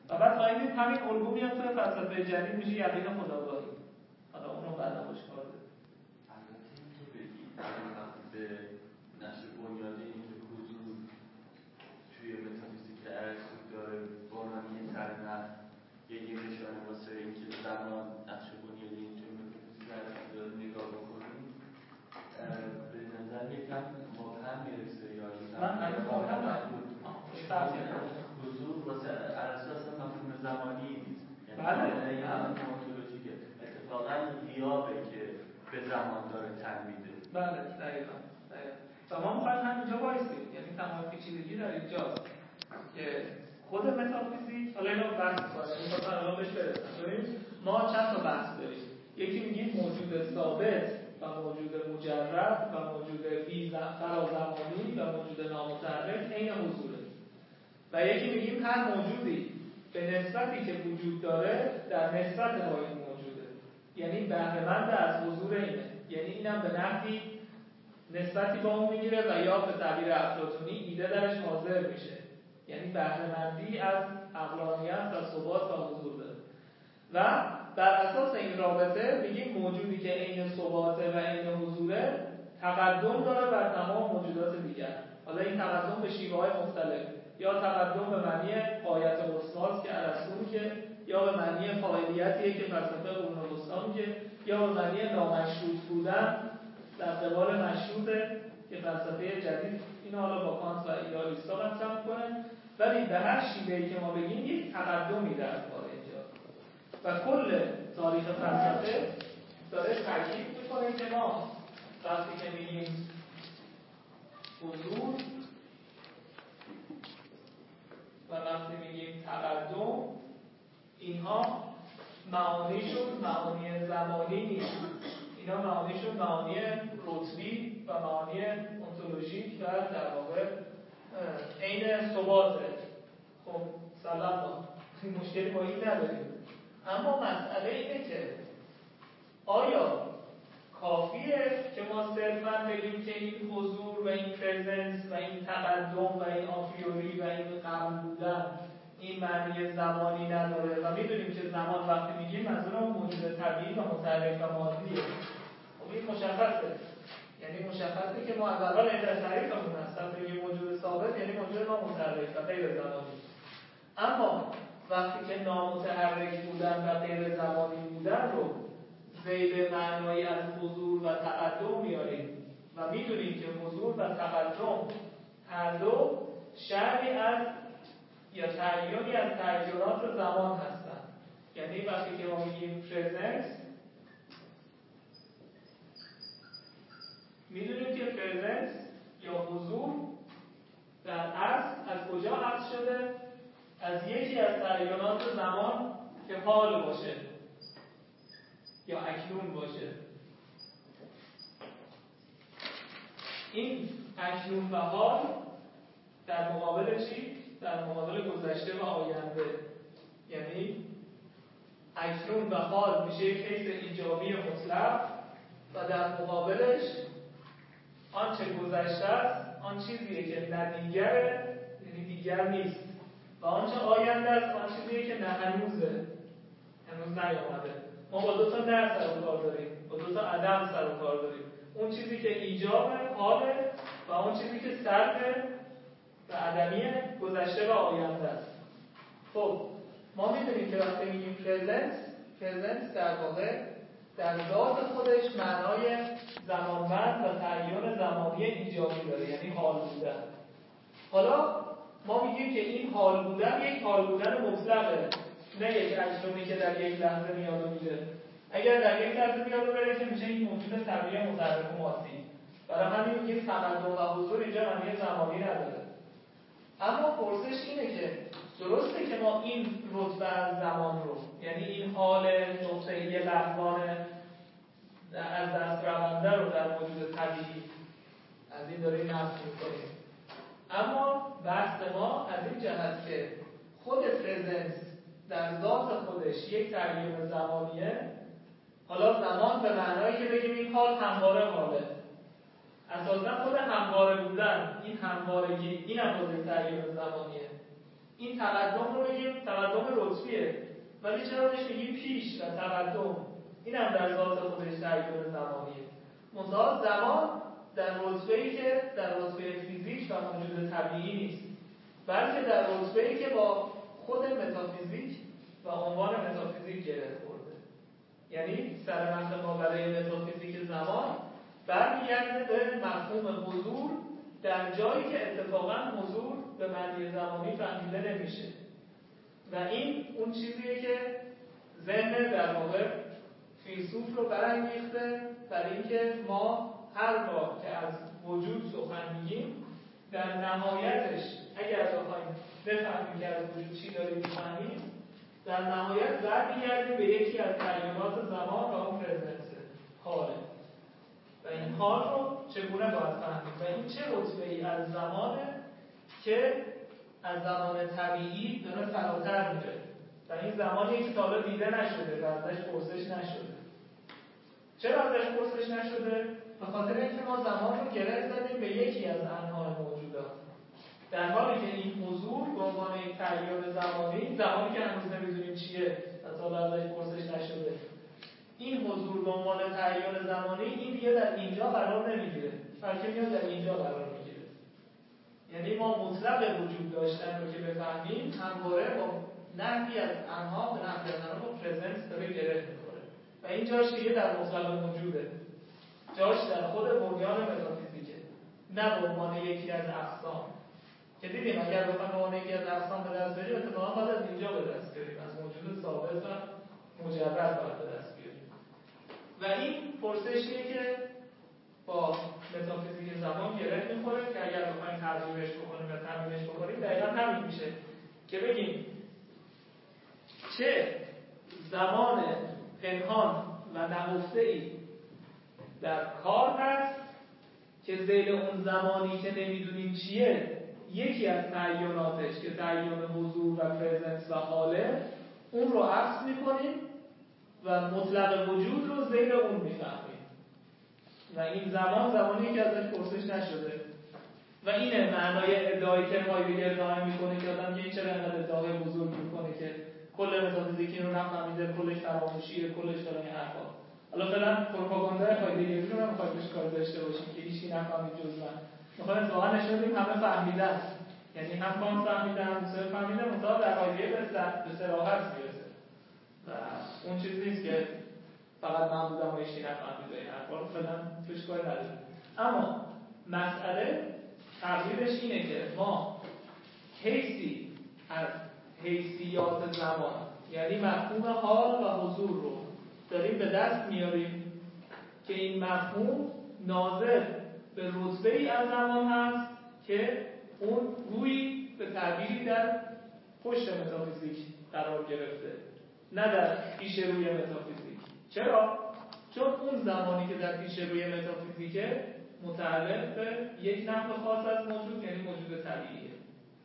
و بعد خواهید دید همین الگو میاد توی فلسفه جدید میشه یقین خودآگاهی. حالا اونو بعدا باش کار داریم. البته این تو بگید وقتی به نشر بنیادی این که حضور توی متافیزیک ارسطو داره با عنوان یه سرنخ یا یه نشانه واسه اینکه زمان نقش بنیادی این توی متافیزیک ارسطو داره نگاه بکنیم به نظر یکم مبهم میرسه یا من هنوز مبهم نبود حضور واسه ارسطو اصلا مفهوم زمانی نیست. بله یعنی همونتولوژیکه اتفاقا غیابه که به زمان داره تن میده. بله دقیقا دقیقا و ما میخوایم همینجا بایستیم، یعنی تمام پیچیدگی در اینجاست که خود متافیزیک، حالا اینو بحث کنیم این خواستم الان بهش برسم. ببینید ما چند تا بحث داریم، یکی میگیم موجود ثابت و موجود مجرد و موجود بی فرازمانی و موجود نامتحرک عین حضوره، و یکی میگیم هر موجودی به نسبتی که وجود داره در نسبت با این موجوده، یعنی بهره‌مند از حضور اینه، یعنی اینم به نحوی نسبتی با اون میگیره و یا به تعبیر افلاطونی ایده درش حاضر میشه، یعنی بهره‌مندی از عقلانیت و ثبات و حضور داره. و بر اساس این رابطه میگیم موجودی که عین ثباته و عین حضوره تقدم داره بر تمام موجودات دیگر. حالا این تقدم به شیوه‌های مختلف، یا تقدم به معنی غایت الاسماس که ارسطو میگه، یا به معنی فاعلیتیه که فلسفه قرون وسطی میگه، یا به معنی نامشروط بودن در قبال مشروطه که فلسفه جدید اینو حالا با کانت و ایدئالیستا مطرح میکنه. ولی به هر شیوهی که ما بگیم یک تقدمی در کار اینجا و کل تاریخ فلسفه داره تاکید میکنه که ما وقتی که میگیم حضور و وقتی میگیم تقدم، اینها معانیشون معانی زمانی نیست، اینا معانیشون معانی رتبی و معانی انتولوژیک و در واقع عین ثباته. خب سلام ما مشکلی با این نداریم، اما مسئله اینه که آیا کافیه که ما صرفاً بگیم که این حضور و این پرزنس و این تقدم و این آفیوری و این قبل بودن این معنی زمانی نداره و میدونیم که زمان وقتی میگیم منظورم موجود طبیعی و متحرک و مادیه. خب این مشخصه، یعنی مشخصه که ما از اول این تعریفمون هستن بگیم موجود ثابت یعنی موجود نامتحرک و غیر زمانی. اما وقتی که نامتحرک بودن و غیر زمانی بودن رو زیر معنایی از حضور و تقدم میاریم و میدونیم که حضور و تقدم هر دو شرحی از یا تعیینی از تعیینات زمان هستند. یعنی وقتی که ما میگیم پرزنس، میدونیم که پرزنس یا حضور در اصل از کجا اخذ شده؟ از یکی از تعیینات زمان که حال باشه یا اکنون باشه. این اکنون و حال در مقابل چی؟ در مقابل گذشته و آینده. یعنی اکنون و حال میشه یک حیث ایجابی مطلق و در مقابلش آنچه گذشته است آن چیزیه که نه دیگره، یعنی دیگر نیست، و آنچه آینده است آن چیزیه که نه هنوزه، هنوز نیامده. ما با دو تا نه سر و کار داریم، با دو تا عدم سر و کار داریم. اون چیزی که ایجابه، حاله، و اون چیزی که سلبه و عدمیه، گذشته و آینده است. خب ما میدونیم که وقتی میگیم پرزنس، پرزنس در واقع در ذات خودش معنای زمانبند و تعیین زمانی ایجابی داره، یعنی حال بودن. حالا ما میگیم که این حال بودن یک حال بودن مطلقه، نه یک اکنونی که در یک لحظه میاد و میره. اگر در یک لحظه میاد و بره که میشه این موجود طبیعی متحرک و مادی. برای همین میگیم تقدم و حضور اینجا معنی زمانی نداره. اما پرسش اینه که درسته که ما این رتبه از زمان رو، یعنی این حال نقطه‌ای لحظانه از دست رونده رو در موجود طبیعی از این داریم نفس میکنیم. اما بحث ما از این جهت که خود پرزنس در ذات خودش یک تعیین زمانیه. حالا زمان به معنایی که بگیم این حال همواره حاله، اساسا خود همواره بودن، این هموارگی، این هم خود تعیین زمانیه. این تقدم رو بگیم تقدم رتبیه، ولی چرا بهش میگیم پیش و تقدم؟ این هم در ذات خودش تعیین زمانیه. منتها زمان در رتبه‌ای که در رتبه فیزیک و موجود طبیعی نیست، بلکه در رتبه‌ای که با خود متافیزیک و عنوان متافیزیک گره خورده. یعنی سرنخ ما برای متافیزیک زمان برمیگرده به مفهوم حضور در جایی که اتفاقا حضور به معنی زمانی فهمیده نمیشه. و این اون چیزیه که ذهن در واقع فیلسوف رو برانگیخته بر اینکه ما هر بار که از وجود سخن میگیم در نهایتش اگر بخوایم بفهمیم که از وجود چی داریم میفهمیم، در نهایت برمیگردیم به یکی از تعیینات زمان و اون پرزنس حاله. و این حال رو چگونه باید فهمید و این چه رتبه‌ای از زمانه که از زمان طبیعی داره فراتر میره و این زمانی که تا حالا دیده نشده و ازش پرسش نشده. چرا ازش پرسش نشده؟ به خاطر اینکه ما زمان رو گره زدیم به یکی از انواع موجودات، در حالی که این حضور به عنوان یک تعیین زمانی، زمانی که هنوز نمیدونیم چیه و تا حالا ازش پرسش نشده، این حضور به عنوان تعیین زمانی این دیگه در اینجا قرار نمیگیره، بلکه میاد در اینجا قرار میگیره. یعنی ما مطلق وجود داشتن رو که بفهمیم همواره با نحوی از انها به نحوی از انها با پرزنس داره گره میخوره و این جاش دیگه در مطلق موجوده، جاش در خود بنیان متافیزیکه، نه به عنوان یکی از اقسام که دیدیم اگر بخوایم به عنوان یکی از اقسام به دست بریم اتفاقا باید از اینجا به دست بریم، از موجود ثابت و مجرد باید به دست بیاریم. و این پرسشیه که با متافیزیک زمان گره میخوره که اگر بخوایم ترجمهش بکنیم و تمرینش بکنیم دقیقا همین میشه که بگیم چه زمان پنهان و نهفته‌ای در کار هست که زیر اون زمانی که نمیدونیم چیه یکی از تعییناتش که تعیین حضور و پرزنس و حاله اون رو عکس میکنیم و مطلق وجود رو زیر اون میفهمیم و این زمان زمانی که ازش پرسش نشده و اینه معنای ادعایی که هایدگر ادعا میکنه که آدم یه چرا انقدر ادعای بزرگ میکنه که کل متافیزیک رو نفهمیده، کلش فراموشیه، کلش فلان حرفا. حالا فعلا پروپاگاندای هایدگری رو نمیخوایم بهش کار داشته باشیم که هیچکی نفهمید جز من. میخوایم اتفاقا نشون بدیم همه فهمیدن، یعنی هم کانت فهمیدن، هم موسر فهمیدن، منتها در هایدگر به صراحت میرسه و اون چیز نیست که فقط من بودم و هیچکی نفهمید این حرفا رو فعلا توش کاری نداریم. اما مسئله تقریبش اینه که ما حیثی از حیثیات زمان یعنی مفهوم حال و حضور رو داریم به دست میاریم که این مفهوم ناظر به رتبه‌ای از زمان هست که اون گویی به تعبیری در پشت متافیزیک قرار گرفته، نه در پیش روی متافیزیک. چرا؟ چون اون زمانی که در پیش روی متافیزیکه متعلق به یک نحو خاص از موجود یعنی موجود طبیعیه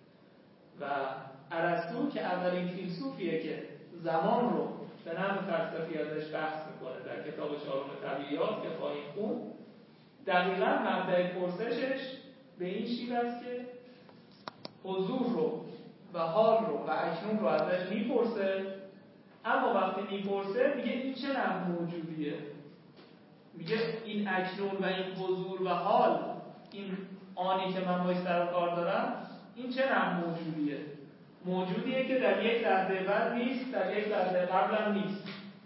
و ارسطو که اولین فیلسوفیه که زمان رو به نحو فلسفی ازش بحث میکنه در کتاب چهارم طبیعیات که خواهیم خوند، دقیقاً مبدأ پرسشش به این شیوه است که حضور رو و حال رو و اکنون رو ازش میپرسه، اما وقتی میپرسه میگه این چه نوع موجودیه؟ میگه این اکنون و این حضور و حال، این آنی که من باش سر و کار دارم، این چه نوع موجودیه؟ موجودیه که در یک لحظه بعد نیست، در یک لحظه قبل هم نیست.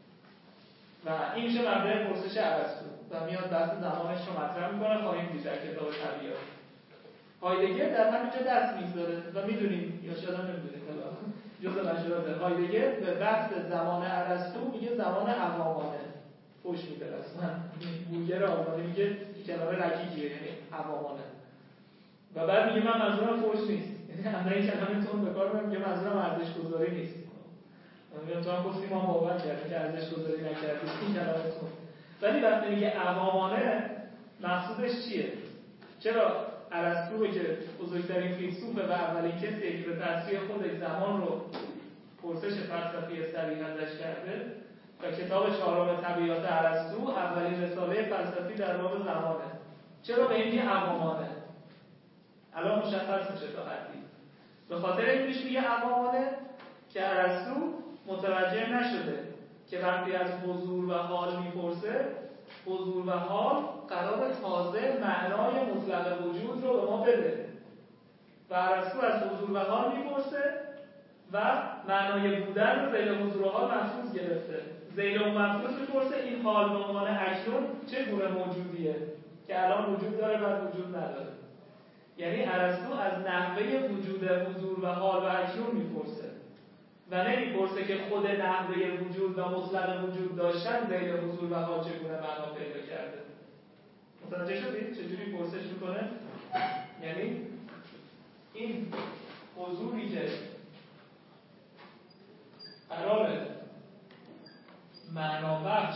و این میشه مبدأ پرسش ارسطو و میاد بحث زمانش رو مطرح میکنه، خواهیم دید در کتاب طبیعیات. هایدگر در همینجا دست میذاره و میدونیم یا شاید هم نمیدونیم جزء نشده هایدگر به بحث زمان ارسطو میگه زمان عوامانه، فوش میده اصلا بولگر آلمانی میگه که کلمه رکیکیه یعنی عوامانه و بعد میگه من منظورم فوش نیست، یعنی همه این کلمه تون به کار میگه منظورم ارزش گذاری نیست. من تو هم گفتیم ما باور کردیم که ارزش گذاری نکردیم این کلمه تون، ولی وقتی میگه عوامانه مقصودش چیه؟ چرا ارسطو رو که بزرگترین فیلسوفه و اولین کسیه که به تصویر خودش زمان رو پرسش فلسفی صریح ازش کرده و کتاب چهارم طبیعیات ارسطو اولین رساله فلسفی در باب زمانه، چرا به این میگه عوامانه؟ الان مشخص میشه تا حدی. به خاطر این میشه میگه اقوامانه که ارسطو متوجه نشده که وقتی از حضور و حال میپرسه، حضور و حال قرار تازه معنای مطلق وجود رو به ما بده و ارسطو از حضور و حال میپرسه و معنای بودن رو ذیل حضور و حال مفروض گرفته. ذیل و مفروض میپرسه این حال به عنوان اکنون چه گونه موجودیه که الان وجود داره و وجود نداره. یعنی ارسطو از نحوه وجود حضور و حال و اکنون میپرسه و نمیپرسه که خود نحوه وجود و مطلق وجود داشتن ذیل حضور و حال چگونه معنا پیدا کرده. متوجه شدید چجوری پرسش میکنه؟ یعنی این حضوری که قراره معنا بخش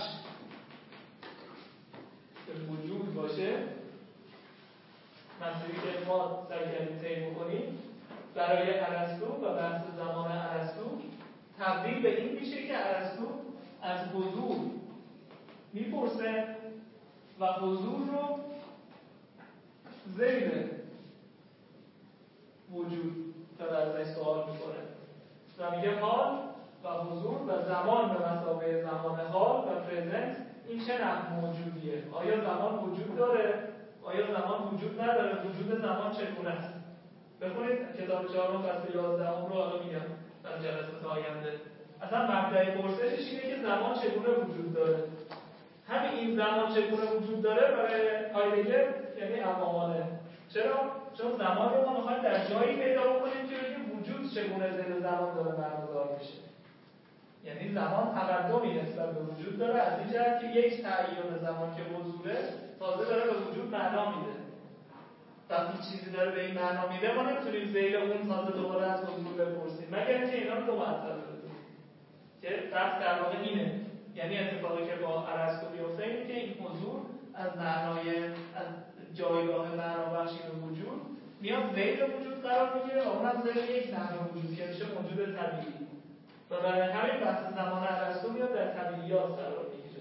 به وجود باشه، مسئله که ما سعی کردیم طی بکنیم برای ارسطو و بحث زمان ارسطو تبدیل به این میشه که ارسطو از حضور میپرسه و حضور رو ذیل وجود داره ازش سوال میکنه و میگه حال و حضور و زمان به مثابه زمان حال و پرزنت این چه نوع موجودیه؟ آیا زمان وجود داره؟ آیا زمان وجود نداره؟ وجود زمان چگونه است؟ بخونید کتاب چهارم فصل یازدهم رو حالا میگم در جلسات آینده. اصلا مبدأ پرسشش اینه که زمان چگونه وجود داره. همین این زمان چگونه وجود داره برای هایدگر یعنی عوامانه. چرا؟ چون زمان رو ما میخوایم در جایی پیدا بکنیم که بگیم وجود چگونه زیر زمان داره معنادار میشه. یعنی زمان تقدمی نسبت به وجود داره از این جهت که یک تعیین زمان که حضوره تازه داره به وجود معنا میده. وقتی چیزی داره به این معنا میده ما نمیتونیم ذیل اون تازه دوباره از حضور بپرسیم مگر اینکه اینا رو دو مرتبه بدونیم که بحث در واقع اینه. یعنی اتفاقی که با ارسطو بیفته اینه که این حضور از معنای از جایگاه معنا بخشی به وجود میاد ذیل وجود قرار میگیره و اونم ذیل یک نحوه وجود که میشه موجود طبیعی و برای همین بحث زمان ارسطو میاد در طبیعیات قرار میگیره.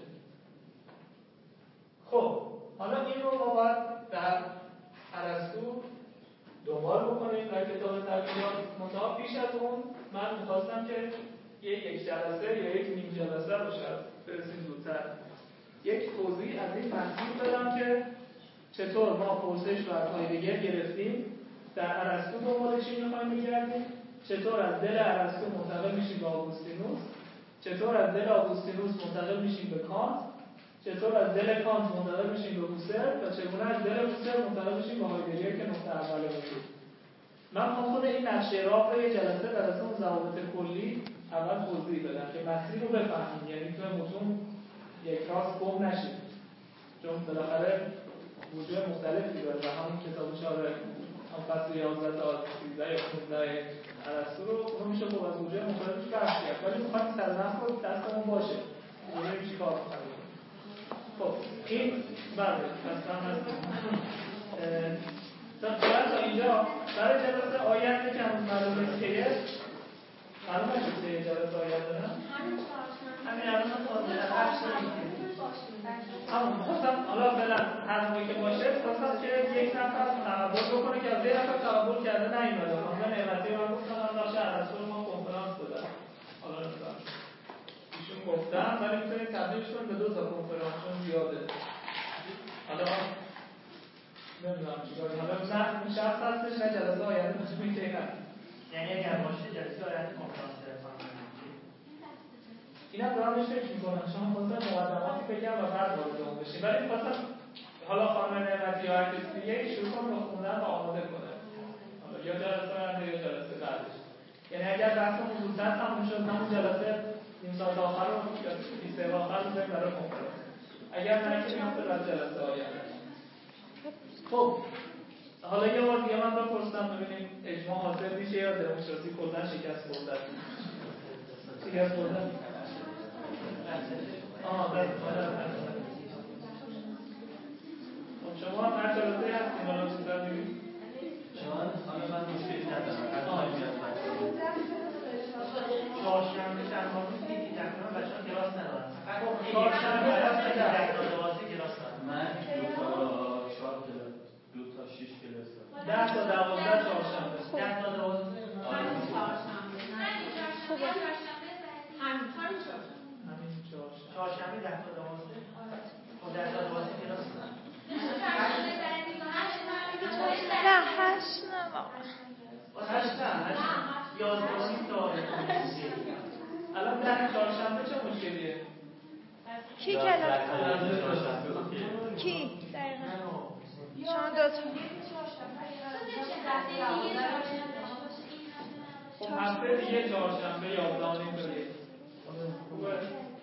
خب حالا این رو ما باید در ارسطو دنبال بکنیم در کتاب طبیعیات. منتها پیش از اون من میخواستم که یک یک جلسه یا یک نیم جلسه رو شاید برسیم زودتر یک توضیح از این محصول بدم که چطور ما پرسش رو از هایدگر گرفتیم در ارسطو دنبال چی میخوایم بگردیم، چطور از دل ارسطو منتقل میشیم به آگوستینوس، چطور از دل آگوستینوس منتقل میشیم به کانت، چطور از دل کانت منتقل میشیم به هوسر و چگونه از دل هوسر منتقل میشیم به هایدگر که نقطه اوله بود. من میخوام خود این نقشه راه رو یه جلسه در اصل اون ضوابط کلی اول توضیح بدم که مسیر رو بفهمیم، یعنی تو متون یک راست گم نشید چون بالاخره وجوه مختلفی داره و همون کتاب چهار هم فصل یازده تا سیزده یا پانزده ارسطو رو اونو میشه خب از وجوه مختلفش بحث کرد ولی میخوایم سرنخ رو دستمون باشه ببینیم چی کار می‌کنیم. خب این بله اصلا هستیم تا اینجا برای جلسه آینده که همون معلوم نیست که یه معلوم نشد که یه جلسه آینده نه؟ همین الان خواهده هر شایی همون خواستم حالا بلند هر موقعی که باشه خواستم که یک نفر تقبل بکنه که از یه نفر تقبل کرده نایمده. خانم نعمتی من گفتم من نقش ارسطو رو ما کنفرانس دادم حالا نمیدونم ایشون گفتم ولی میتونید تبدیلش کنید به دو تا کنفرانس چون زیاده. حالا نمیدونم چیکار حالا نه اون شخص هستش نه جلسه آینده باشه میگه نه یعنی اگر باشه جلسه آینده کنفرانس تلفن اینا دارم بهش فکر میکنم شما خواستم مقدماتی بگم و بعد وارد اون بشیم ولی خواستم حالا خانم نعمتی یا هر کسی دیگه شروع کنه به خوندن و آماده کنه حالا یا جلسه آینده یا جلسه بعدش. یعنی اگر بحثمون زودتر تموم شد همون جلسه نیم ساعت آخر رو یا بیست دقیقه آخر رو بذاریم برای کنفرانس. اگر نه که میفته بعد جلسه آینده. خب حالا یه بار دیگه من بپرسم ببینیم اجماع حاصل میشه یا دموکراسی کلا شکست خورده. شکست خورده. آه در خب شما هم هر جلسه هستیم حالا چیزا میبینید؟ شما حالا من مشکلی ندارم هر آه چهارشنبه چند روز یکی تقریبا بچه‌ها کلاس ندارن. خب چهارشنبه واسه دفتر واسه کلاس دارن. من دو تا چهار کلاس دو تا شش کلاس دارم. ده تا دوازده چهارشنبه. ده تا دوازده همین چهارشنبه چهارشنبه ده تا دوازده خب ده تا دوازده کلاس نه هشت نه واقعا هشت نه هشت یازده نیم تا الان ده چهارشنبه چه مشکلیه؟ کی کلاس کی؟ دقیقا شما دوتا خب هفته دیگه چهارشنبه یازده نیم تا یک خوبه؟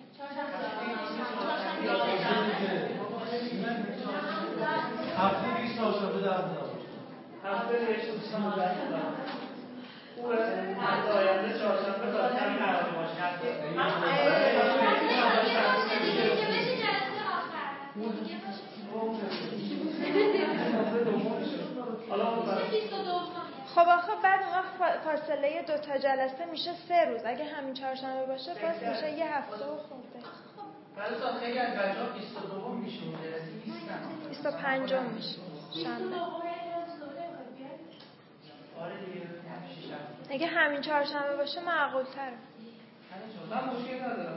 هفته بیست چهارشنبه در بودم هفته دیگه چهارشنبه در بودم خوبه؟ هفته آینده چهارشنبه تا کمی نرده باشه خب آخه بعد ما فاصله دو تا جلسه میشه سه روز. اگه همین چهارشنبه باشه باز میشه یه هفته و خورده. ولی تا خیلی از بچه‌ها بیست و دو میشه جلسه نیستن. بیست و پنج میشه شنبه. آره دیگه اگه همین چهارشنبه باشه معقول تره. من مشکل ندارم.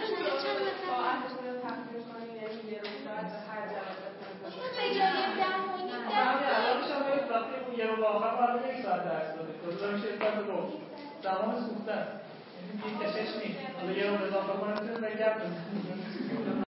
وقتی یه رو آخر معلومه یک ساعت درس داده کلا میشه یک ساعت رو زمان سوختن یعنی یه کشش نیست حالا یه رو اضافه کنه میتونه بگرد